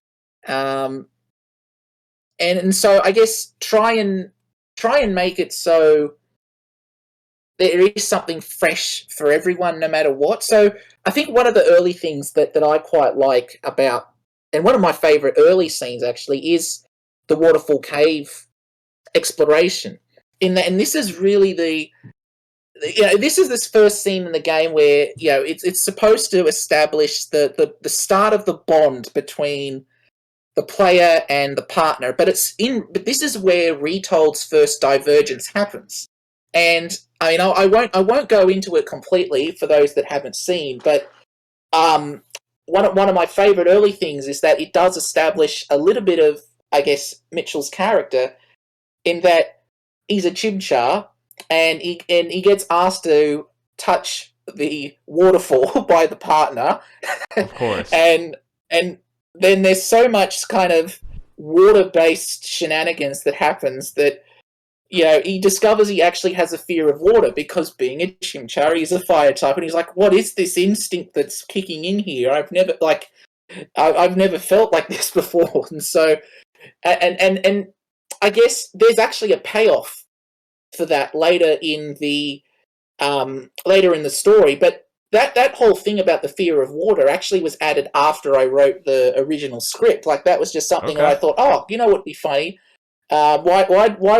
Speaker 2: and so I guess try and make it so there is something fresh for everyone, no matter what. So I think one of the early things that I quite like about, and one of my favorite early scenes actually, is the Waterfall Cave exploration. And this is really this is this first scene in the game where it's supposed to establish the start of the bond between the player and the partner, but this is where Retold's first divergence happens. And I mean, I won't go into it completely for those that haven't seen, but one of my favorite early things is that it does establish a little bit of, I guess, Mitchell's character, in that he's a Chimchar and he gets asked to touch the waterfall by the partner.
Speaker 1: Of course.
Speaker 2: and then there's so much kind of water-based shenanigans that happens that he discovers he actually has a fear of water, because being a Chimchar, he's a fire type, and he's like, what is this instinct that's kicking in here? I've never felt like this before. And so and I guess there's actually a payoff for that later in the story, but that whole thing about the fear of water actually was added after I wrote the original script. Like, that was just something that I thought, oh, what would be funny? Why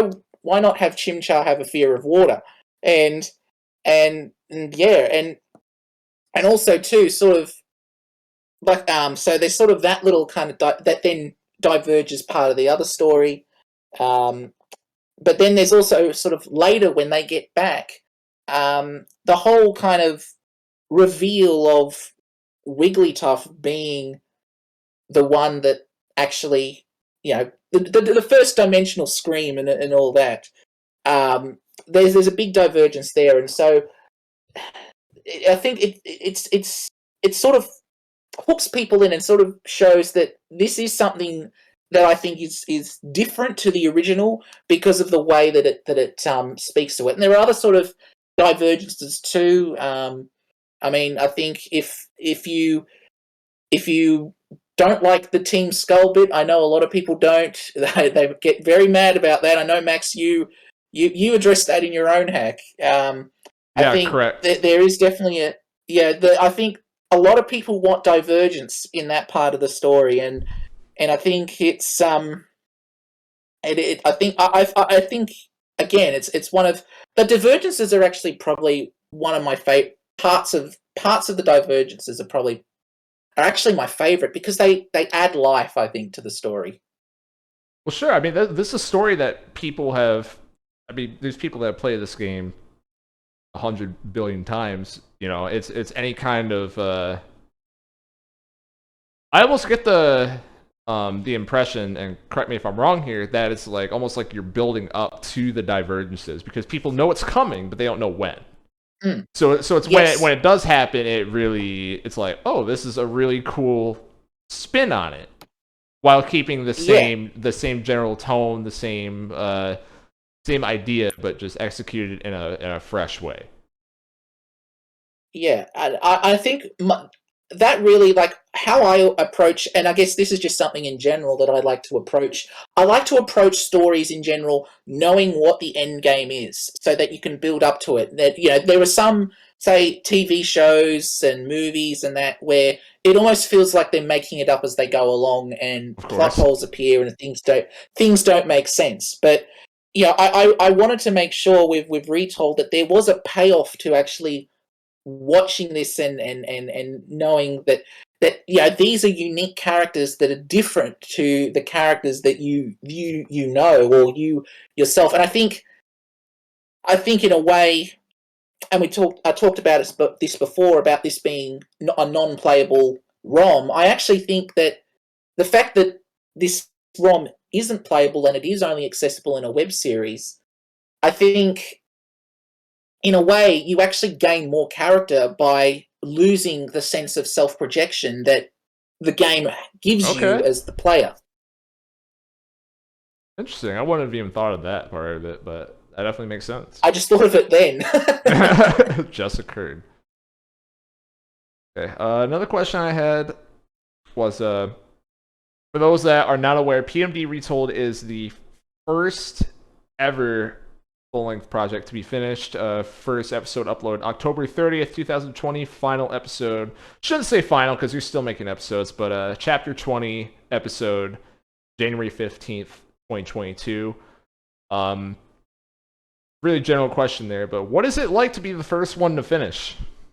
Speaker 2: why not have Chimchar have a fear of water? And yeah, and also too, sort of like so there's sort of that little kind of that then diverges part of the other story. But then there's also sort of later when they get back, the whole kind of reveal of Wigglytuff being the one that actually, the first dimensional scream and all that. There's a big divergence there, and so I think it sort of hooks people in and sort of shows that this is something that I think is different to the original because of the way that it speaks to it. And there are other sort of divergences too. I mean, I think if you don't like the Team Skull bit, I know a lot of people don't. They get very mad about that. I know, Max, you addressed that in your own hack. I think
Speaker 1: correct.
Speaker 2: There is definitely I think a lot of people want divergence in that part of the story, and I think it's I think again it's one of the divergences are actually probably one of my favorite parts of the divergences are actually my favorite because they add life, I think, to the story.
Speaker 1: Well, sure. I mean, this is a story that people have. I mean, there's people that have played this game 100 billion times. It's any kind of. I almost get the impression, and correct me if I'm wrong here, that it's like almost like you're building up to the divergences because people know it's coming, but they don't know when. So it's yes. when it does happen, it's like, oh, this is a really cool spin on it, while keeping the same general tone, the same idea, but just executed in a fresh way.
Speaker 2: Yeah, I think that really, like, how I approach, and I guess this is just something in general that I like to approach. I like to approach stories in general knowing what the end game is so that you can build up to it. That, there are some, say, TV shows and movies and that where it almost feels like they're making it up as they go along and plot holes appear and things don't make sense. But I wanted to make sure with Retold that there was a payoff to actually watching this and knowing that these are unique characters that are different to the characters that you know, or you yourself. And I think in a way, and I talked about this before, about this being a non-playable ROM. I actually think that the fact that this ROM isn't playable and it is only accessible in a web series, I think in a way, you actually gain more character by losing the sense of self-projection that the game gives you as the player.
Speaker 1: Interesting. I wouldn't have even thought of that part of it, but that definitely makes sense.
Speaker 2: I just thought of it then.
Speaker 1: It just occurred. Okay. Another question I had was, for those that are not aware, PMD Retold is the first ever full-length project to be finished. First episode upload October 30th, 2020. Final episode. Shouldn't say final because you're still making episodes, but chapter 20 episode January 15th, 2022. Really general question there, but what is it like to be the first one to finish?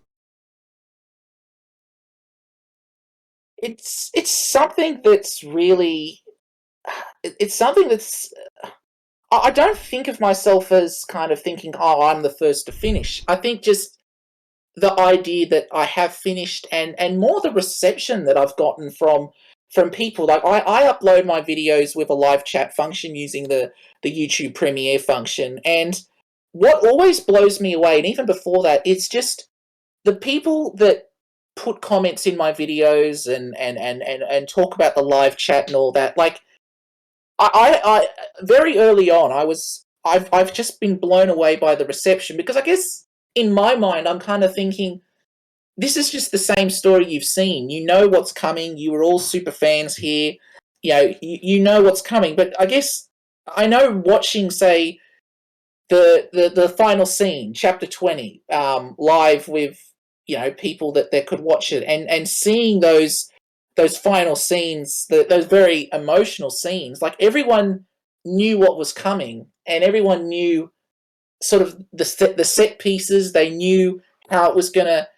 Speaker 2: It's something that's really... It's something that's... I don't think of myself as kind of thinking, oh, I'm the first to finish. I think just the idea that I have finished and more the reception that I've gotten from people. Like, I upload my videos with a live chat function using the YouTube Premiere function. And what always blows me away, and even before that, it's just the people that put comments in my videos and talk about the live chat and all that. Like, I very early on, I've just been blown away by the reception, because I guess in my mind I'm kind of thinking, this is just the same story you've seen. You know what's coming. You were all super fans here. You know what's coming. But I guess I know watching, say, the final scene, chapter 20, live with people that could watch it, and seeing those final scenes, those very emotional scenes, like everyone knew what was coming, and everyone knew sort of the set pieces. They knew how it was gonna,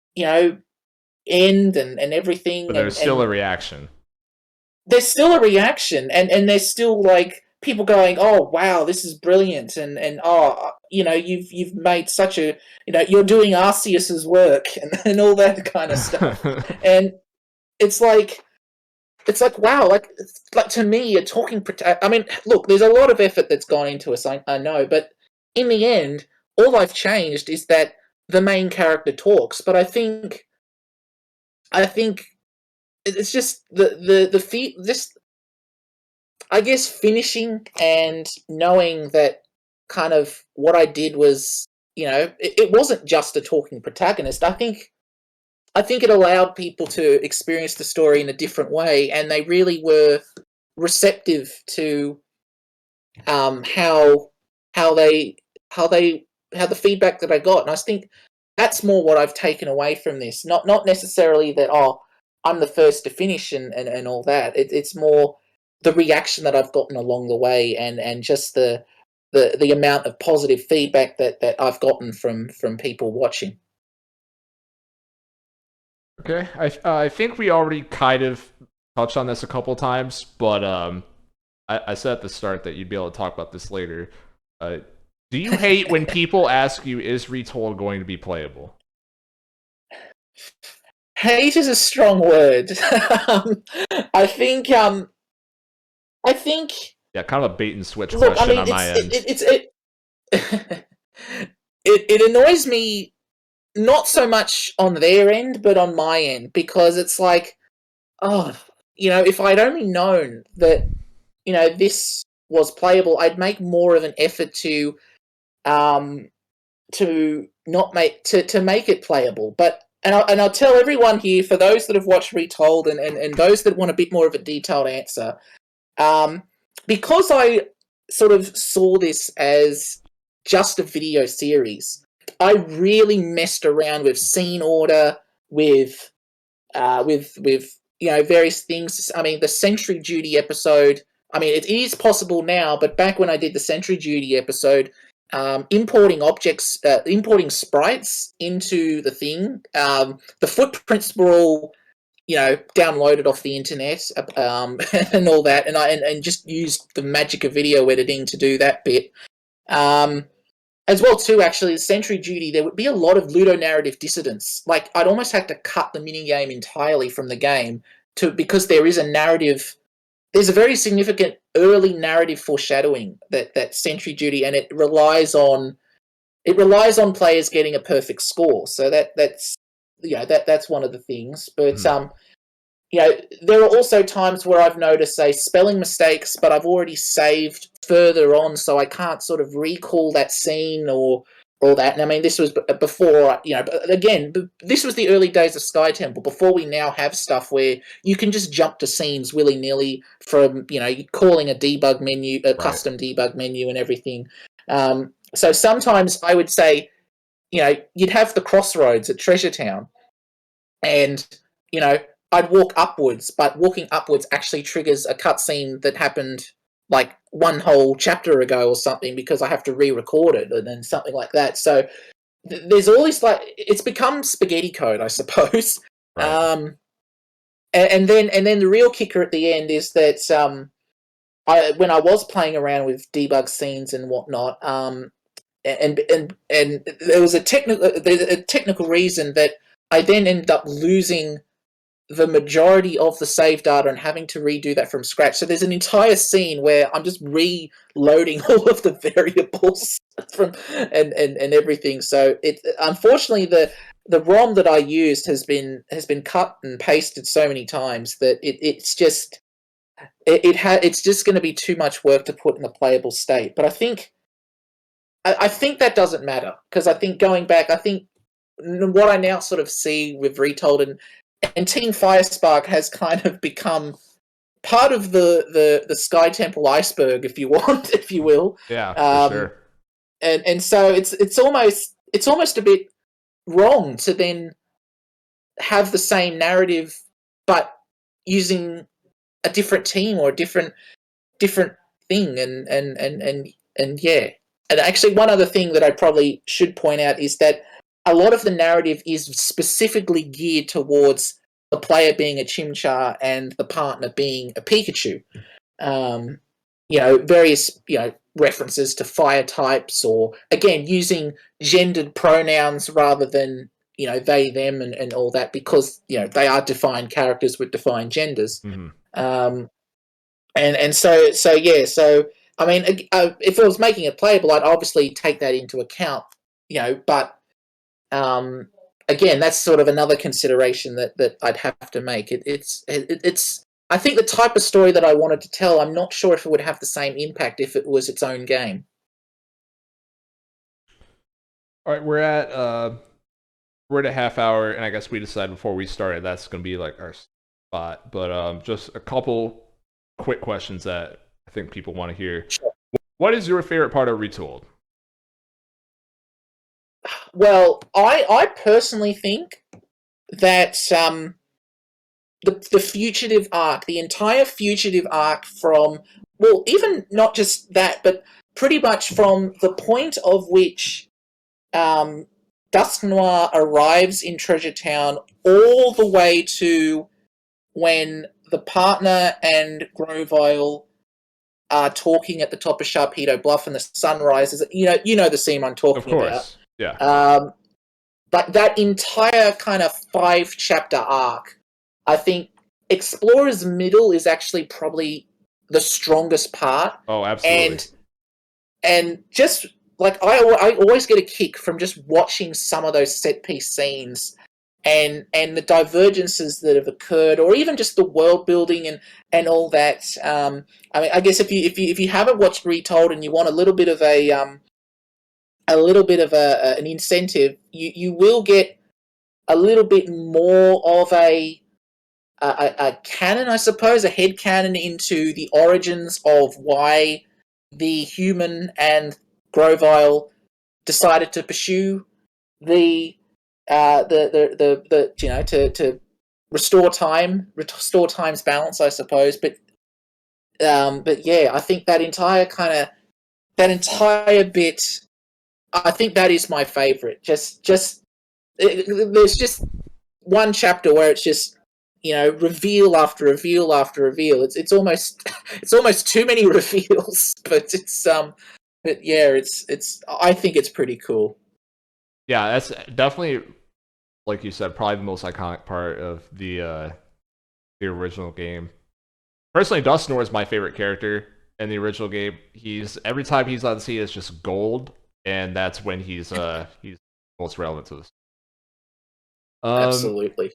Speaker 2: end and everything.
Speaker 1: But there's still a reaction.
Speaker 2: There's still a reaction, and there's still like people going, "Oh wow, this is brilliant," and oh, you've made such a, you're doing Arceus's work and all that kind of stuff, and it's like wow, like to me, a talking. I mean, look, there's a lot of effort that's gone into us. I know, but in the end, all I've changed is that the main character talks. But I think it's just this, I guess, finishing and knowing that kind of what I did was, it wasn't just a talking protagonist. I think it allowed people to experience the story in a different way, and they really were receptive to how the feedback that I got. And I think that's more what I've taken away from this. Not necessarily that, oh, I'm the first to finish and all that. It's more the reaction that I've gotten along the way, and just the amount of positive feedback that I've gotten from people watching.
Speaker 1: Okay, I think we already kind of touched on this a couple times, but I said at the start that you'd be able to talk about this later. Do you hate when people ask you, "Is Retold going to be playable?"
Speaker 2: Hate is a strong word. I think. Yeah,
Speaker 1: kind of a bait and switch
Speaker 2: look,
Speaker 1: question on my end.
Speaker 2: It annoys me, not so much on their end, but on my end, because it's like, oh, if I'd only known that, this was playable, I'd make more of an effort to not make to make it playable. But I'll tell everyone here, for those that have watched Retold and those that want a bit more of a detailed answer, because I sort of saw this as just a video series, I really messed around with scene order, with various things. I mean, the Sentry Duty episode. I mean, it is possible now, but back when I did the Sentry Duty episode, importing objects, importing sprites into the thing, the footprints were all, downloaded off the internet, and all that, and just used the magic of video editing to do that bit. As well, too, actually, the Sentry Duty, there would be a lot of ludonarrative dissidence. Like, I'd almost have to cut the minigame entirely from the game because there is a narrative. There's a very significant early narrative foreshadowing that Sentry Duty, and it relies on players getting a perfect score. So that's one of the things. But there are also times where I've noticed, say, spelling mistakes, but I've already saved further on, so I can't sort of recall that scene or all that. And I mean, this was before, again, this was the early days of Sky Temple, before we now have stuff where you can just jump to scenes willy-nilly from, calling a debug menu, a custom debug menu and everything. So sometimes I would say, you'd have the crossroads at Treasure Town, and, I'd walk upwards, but walking upwards actually triggers a cutscene that happened like one whole chapter ago or something, because I have to re-record it and then something like that. So there's all this, like, it's become spaghetti code, I suppose. Right. And then the real kicker at the end is that when I was playing around with debug scenes and whatnot, and there was a technical reason that I then ended up losing the majority of the save data and having to redo that from scratch. So there's an entire scene where I'm just reloading all of the variables from and everything. So it, unfortunately, the ROM that I used has been cut and pasted so many times that it's just going to be too much work to put in a playable state. But I think that doesn't matter, because I think going back, I think what I now sort of see with Retold and Team Firespark has kind of become part of the Sky Temple iceberg, if you want, if you will.
Speaker 1: Yeah, for sure.
Speaker 2: And so it's almost a bit wrong to then have the same narrative but using a different team or a different thing, and And yeah, and actually, one other thing that I probably should point out is that a lot of the narrative is specifically geared towards the player being a Chimchar and the partner being a Pikachu. Various references to fire types, or again using gendered pronouns rather than they them and all that, because they are defined characters with defined genders. So I mean, if I was making it playable, I'd obviously take that into account, but again, that's sort of another consideration that I'd have to make. It's I think the type of story that I wanted to tell, I'm not sure if it would have the same impact if it was its own game.
Speaker 1: All right, we're at a half hour, and I guess we decided before we started that's going to be like our spot. But just a couple quick questions that I think people want to hear.
Speaker 2: Sure.
Speaker 1: What is your favorite part of Retold?
Speaker 2: Well, I personally think that the fugitive arc, the entire fugitive arc from, well, even not just that, but pretty much from the point of which Dusknoir arrives in Treasure Town all the way to when the partner and Grovyle are talking at the top of Sharpedo Bluff and the sun rises. You know the scene I'm talking about.
Speaker 1: Of course, yeah.
Speaker 2: But that entire kind of 5-chapter arc, I think Explorer's Middle is actually probably the strongest part.
Speaker 1: Oh, absolutely.
Speaker 2: And just like I always get a kick from just watching some of those set piece scenes and the divergences that have occurred, or even just the world building and all that. I mean, I guess if you haven't watched Retold and you want a little bit of an incentive, you will get a little bit more of a canon, I suppose, a head canon into the origins of why the human and Grovyle decided to pursue to restore time's balance, I suppose. But yeah, I think that entire bit, I think that is my favorite. There's just one chapter where it's just reveal after reveal after reveal. It's almost too many reveals, but I think it's pretty cool.
Speaker 1: Yeah, that's definitely, like you said, probably the most iconic part of the original game. Personally, Dusknoir is my favorite character in the original game. Every time he's on scene, it's just gold, and that's when he's most relevant to this.
Speaker 2: Absolutely.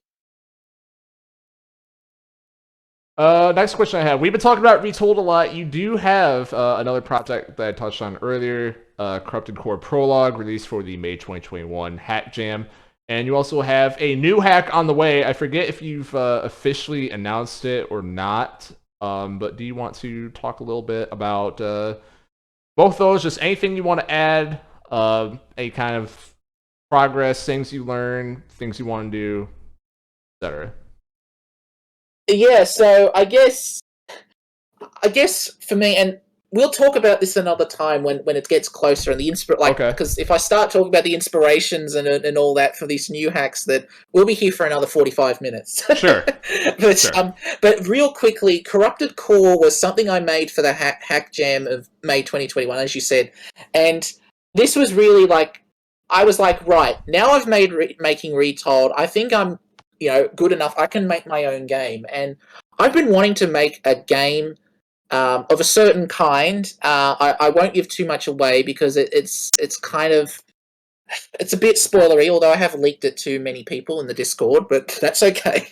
Speaker 1: Next question I have. We've been talking about Retold a lot. You do have another project that I touched on earlier, Corrupted Core Prologue, released for the May 2021 Hack Jam. And you also have a new hack on the way. I forget if you've officially announced it or not, but do you want to talk a little bit about both those? Just anything you want to add, any kind of progress, things you learn, things you want to do, etc.
Speaker 2: Yeah, so I guess for me, and we'll talk about this another time when it gets closer and the because if I start talking about the inspirations and all that for these new hacks, that we'll be here for another 45 minutes.
Speaker 1: Sure.
Speaker 2: But real quickly, Corrupted Core was something I made for the Hack Jam of May 2021, as you said, and this was really like, I was like, right, now I've making Retold, I think I'm good enough, I can make my own game. And I've been wanting to make a game of a certain kind. I won't give too much away because it's kind of, it's a bit spoilery, although I have leaked it to many people in the Discord, but that's okay.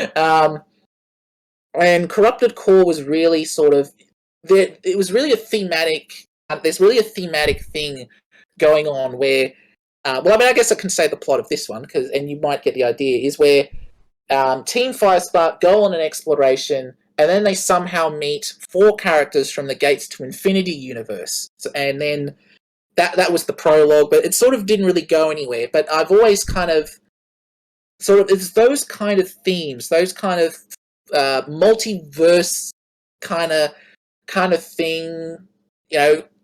Speaker 2: And Corrupted Core was really sort of, it was really a thematic, there's really a thematic thing going on where, well, I mean, I guess I can say the plot of this one, and you might get the idea, is where Team Firespark go on an exploration, and then they somehow meet 4 characters from the Gates to Infinity universe. And then that was the prologue, but it sort of didn't really go anywhere. But I've always kind of, it's those kind of themes, those kind of multiverse kind of thing,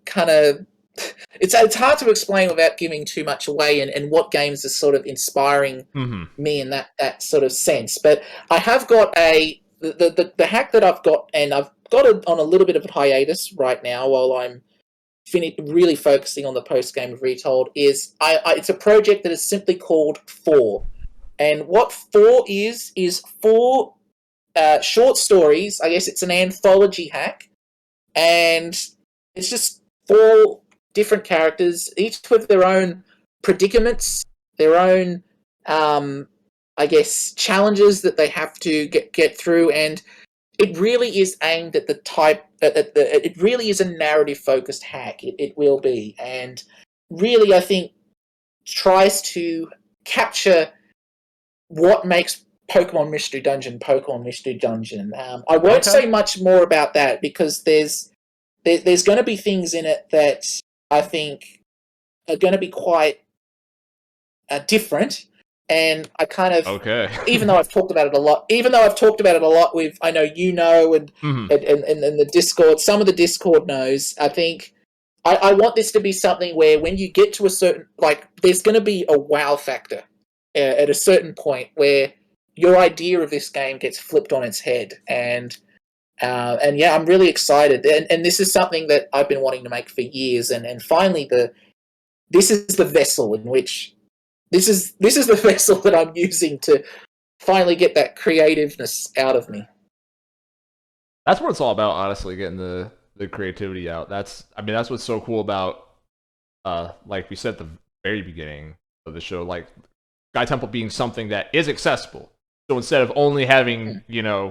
Speaker 2: kind of it's hard to explain without giving too much away, and what games are sort of inspiring me in that sort of sense. But I have got the hack that I've got, and I've got it on a little bit of a hiatus right now while I'm really focusing on the post game of Retold. Is it's a project that is simply called Four, and what Four is four short stories. I guess it's an anthology hack, and it's just four different characters, each with their own predicaments, their own, I guess, challenges that they have to get through, and it really is aimed at the type. It really is a narrative-focused hack. It will be, and really, I think, tries to capture what makes Pokemon Mystery Dungeon Pokemon Mystery Dungeon. I won't say much more about that because there's going to be things in it that I think are going to be quite different, and I kind of even though I've talked about it a lot with, I know and the Discord, some of the Discord knows. I think I want this to be something where when you get to a certain, like, there's going to be a wow factor at a certain point where your idea of this game gets flipped on its head, and yeah, I'm really excited, and this is something that I've been wanting to make for years, and finally this is the vessel in which this is the vessel that I'm using to finally get that creativeness out of me.
Speaker 1: That's what it's all about, honestly, getting the creativity out. That's what's so cool about, like we said at the very beginning of the show, like Sky Temple being something that is accessible. So instead of only having,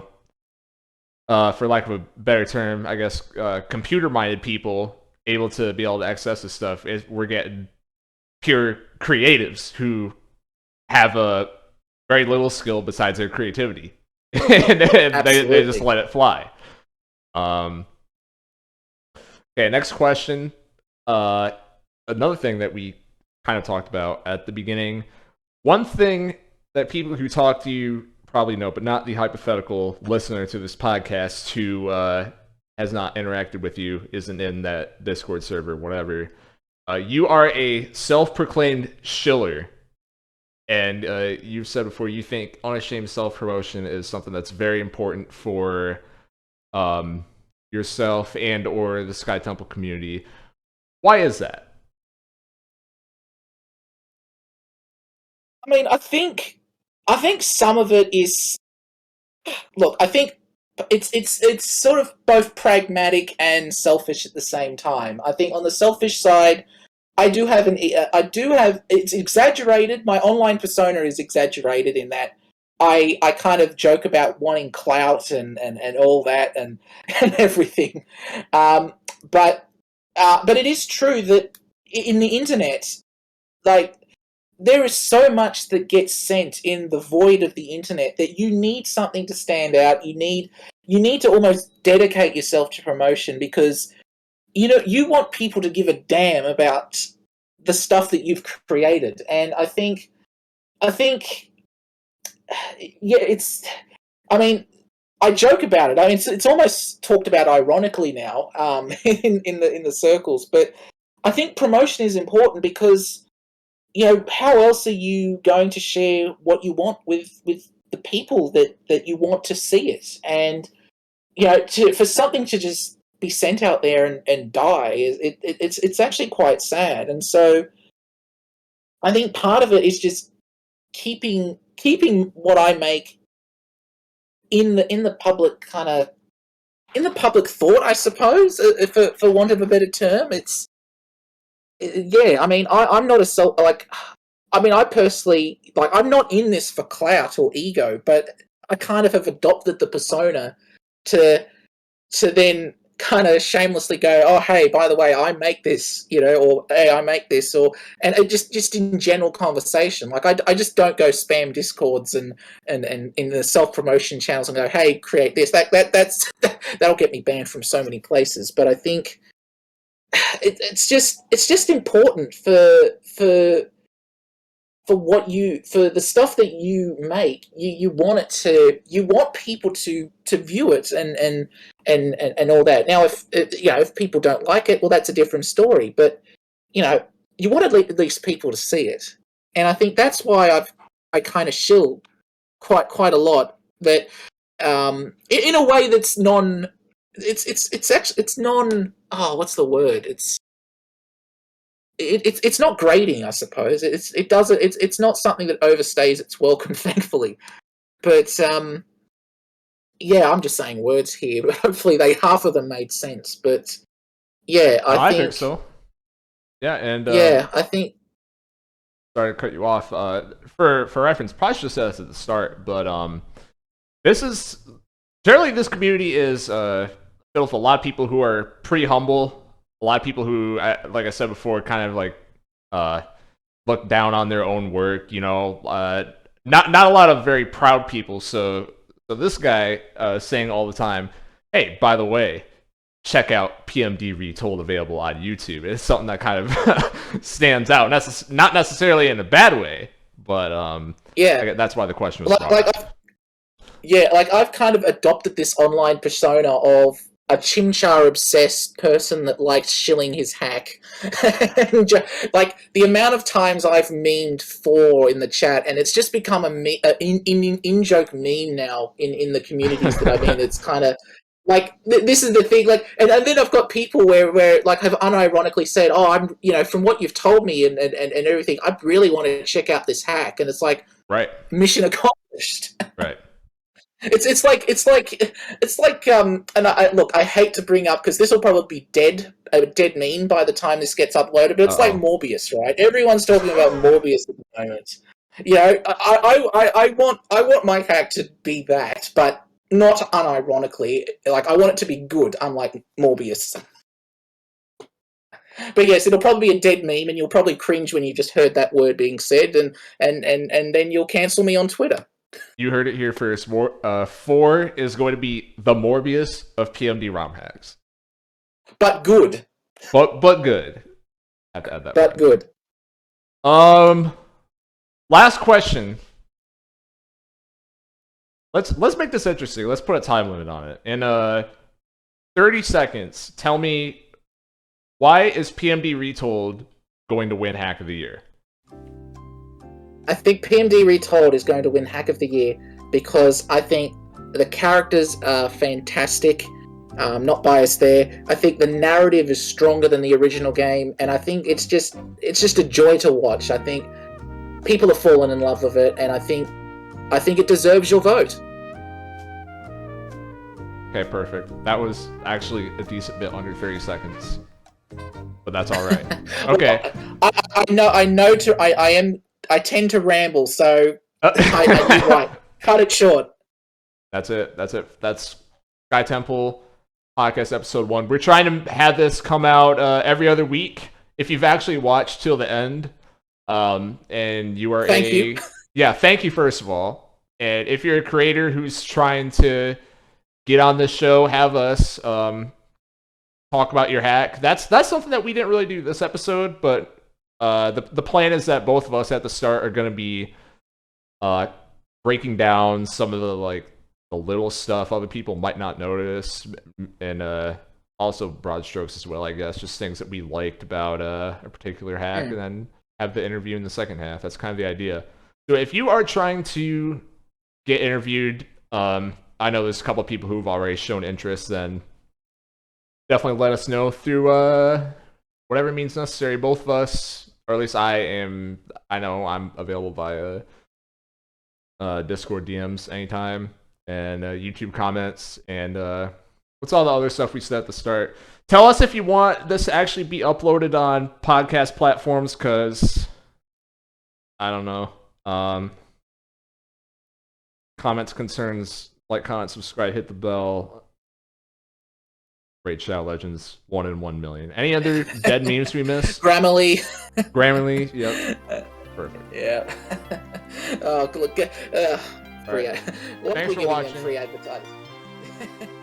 Speaker 1: for lack of a better term, I guess, computer-minded people able to access this stuff, we're getting pure creatives who have a very little skill besides their creativity, and they just let it fly. Okay, next question. Another thing that we kind of talked about at the beginning. One thing that people who talk to you probably know, but not the hypothetical listener to this podcast who has not interacted with you, isn't in that Discord server, whatever. You are a self-proclaimed shiller, and you've said before you think unashamed self-promotion is something that's very important for yourself and or the Sky Temple community. Why is that?
Speaker 2: I mean, I think some of it is, look, I think it's sort of both pragmatic and selfish at the same time. I think on the selfish side, I do have it's exaggerated. My online persona is exaggerated in that I kind of joke about wanting clout and all that and everything. But it is true that in the internet, like, there is so much that gets sent in the void of the internet that you need something to stand out. You need to almost dedicate yourself to promotion because you want people to give a damn about the stuff that you've created. And I think yeah, I mean, I joke about it. I mean, it's almost talked about ironically now, in the circles. But I think promotion is important because, how else are you going to share what you want with the people that you want to see it? And for something to just be sent out there and die, it's actually quite sad. And so I think part of it is just keeping what I make in the public kind of in the public thought, I suppose, for want of a better term. Yeah, I mean, I'm not I personally, I'm not in this for clout or ego, but I kind of have adopted the persona to then kind of shamelessly go, oh, hey, by the way, I make this, or hey, I make this, and it just in general conversation. Like, I just don't go spam Discords and in the self-promotion channels and go, hey, create this. That'll get me banned from so many places. But I think it's just important for for the stuff that you make, you want people to view it and all that. Now, if people don't like it, well, that's a different story. But you want at least people to see it, and I think that's why I kind of shill quite a lot that in a way that's non. It's actually it's non. Oh, what's the word? It's not grating, I suppose. It's not something that overstays its welcome, thankfully. But yeah, I'm just saying words here, but hopefully half of them made sense. But yeah,
Speaker 1: I think so. Yeah, and
Speaker 2: yeah, I think.
Speaker 1: Sorry to cut you off. For reference, probably should have said this at the start, but this is generally this community is filled with a lot of people who are pretty humble. A lot of people who, like I said before, kind of like look down on their own work. Not a lot of very proud people. So this guy saying all the time, "Hey, by the way, check out PMD Retold available on YouTube." It's something that kind of stands out. Not necessarily in a bad way, but
Speaker 2: yeah,
Speaker 1: that's why the question was brought up.
Speaker 2: I've kind of adopted this online persona of a Chimchar obsessed person that likes shilling his hack. Like the amount of times I've memed for in the chat, and it's just become in-joke meme now in the communities that I'm in. It's kind of like this is the thing. Like, and then I've got people where like have unironically said, "Oh, I'm from what you've told me and everything, I really want to check out this hack," and it's like,
Speaker 1: right,
Speaker 2: mission accomplished.
Speaker 1: Right.
Speaker 2: It's like and I hate to bring up because this will probably be a dead meme by the time this gets uploaded, but it's like Morbius, right? Everyone's talking about Morbius at the moment. I want my hack to be that, but not unironically. Like I want it to be good, unlike Morbius. But yes, it'll probably be a dead meme, and you'll probably cringe when you just heard that word being said, and then you'll cancel me on Twitter.
Speaker 1: You heard it here first. 4 is going to be the Morbius of PMD ROM hacks.
Speaker 2: But good.
Speaker 1: But good. Have to add that.
Speaker 2: But good.
Speaker 1: Last question. Let's make this interesting. Let's put a time limit on it. In 30 seconds, tell me why is PMD Retold going to win Hack of the Year?
Speaker 2: I think PMD Retold is going to win Hack of the Year because I think the characters are fantastic. Not biased there. I think the narrative is stronger than the original game, and I think it's just a joy to watch. I think people have fallen in love with it, and I think it deserves your vote.
Speaker 1: Okay, perfect. That was actually a decent bit under 30 seconds, but that's all right. Okay.
Speaker 2: Well, I tend to ramble, so you're right. Cut it short.
Speaker 1: That's it. That's Sky Temple Podcast Episode 1. We're trying to have this come out every other week. If you've actually watched till the end, and you are
Speaker 2: thank you.
Speaker 1: Yeah, thank you first of all. And if you're a creator who's trying to get on this show, have us talk about your hack. That's something that we didn't really do this episode, but the plan is that both of us at the start are going to be breaking down some of the little stuff other people might not notice, and also broad strokes as well, I guess, just things that we liked about a particular hack, and then have the interview in the second half. That's kind of the idea. So if you are trying to get interviewed, I know there's a couple of people who've already shown interest, then definitely let us know through whatever means necessary. Both of us, or at least I know I'm available via Discord DMs anytime, and YouTube comments, and what's all the other stuff we said at the start. Tell us if you want this to actually be uploaded on podcast platforms, because I don't know. Comments, concerns, like, comment, subscribe, hit the bell. Raid Shadow Legends 1 in 1 million. Any other dead memes we missed?
Speaker 2: Grammarly,
Speaker 1: yep. Perfect.
Speaker 2: Yeah. Oh, look.
Speaker 1: Right. Thanks for watching.
Speaker 2: Free advertising.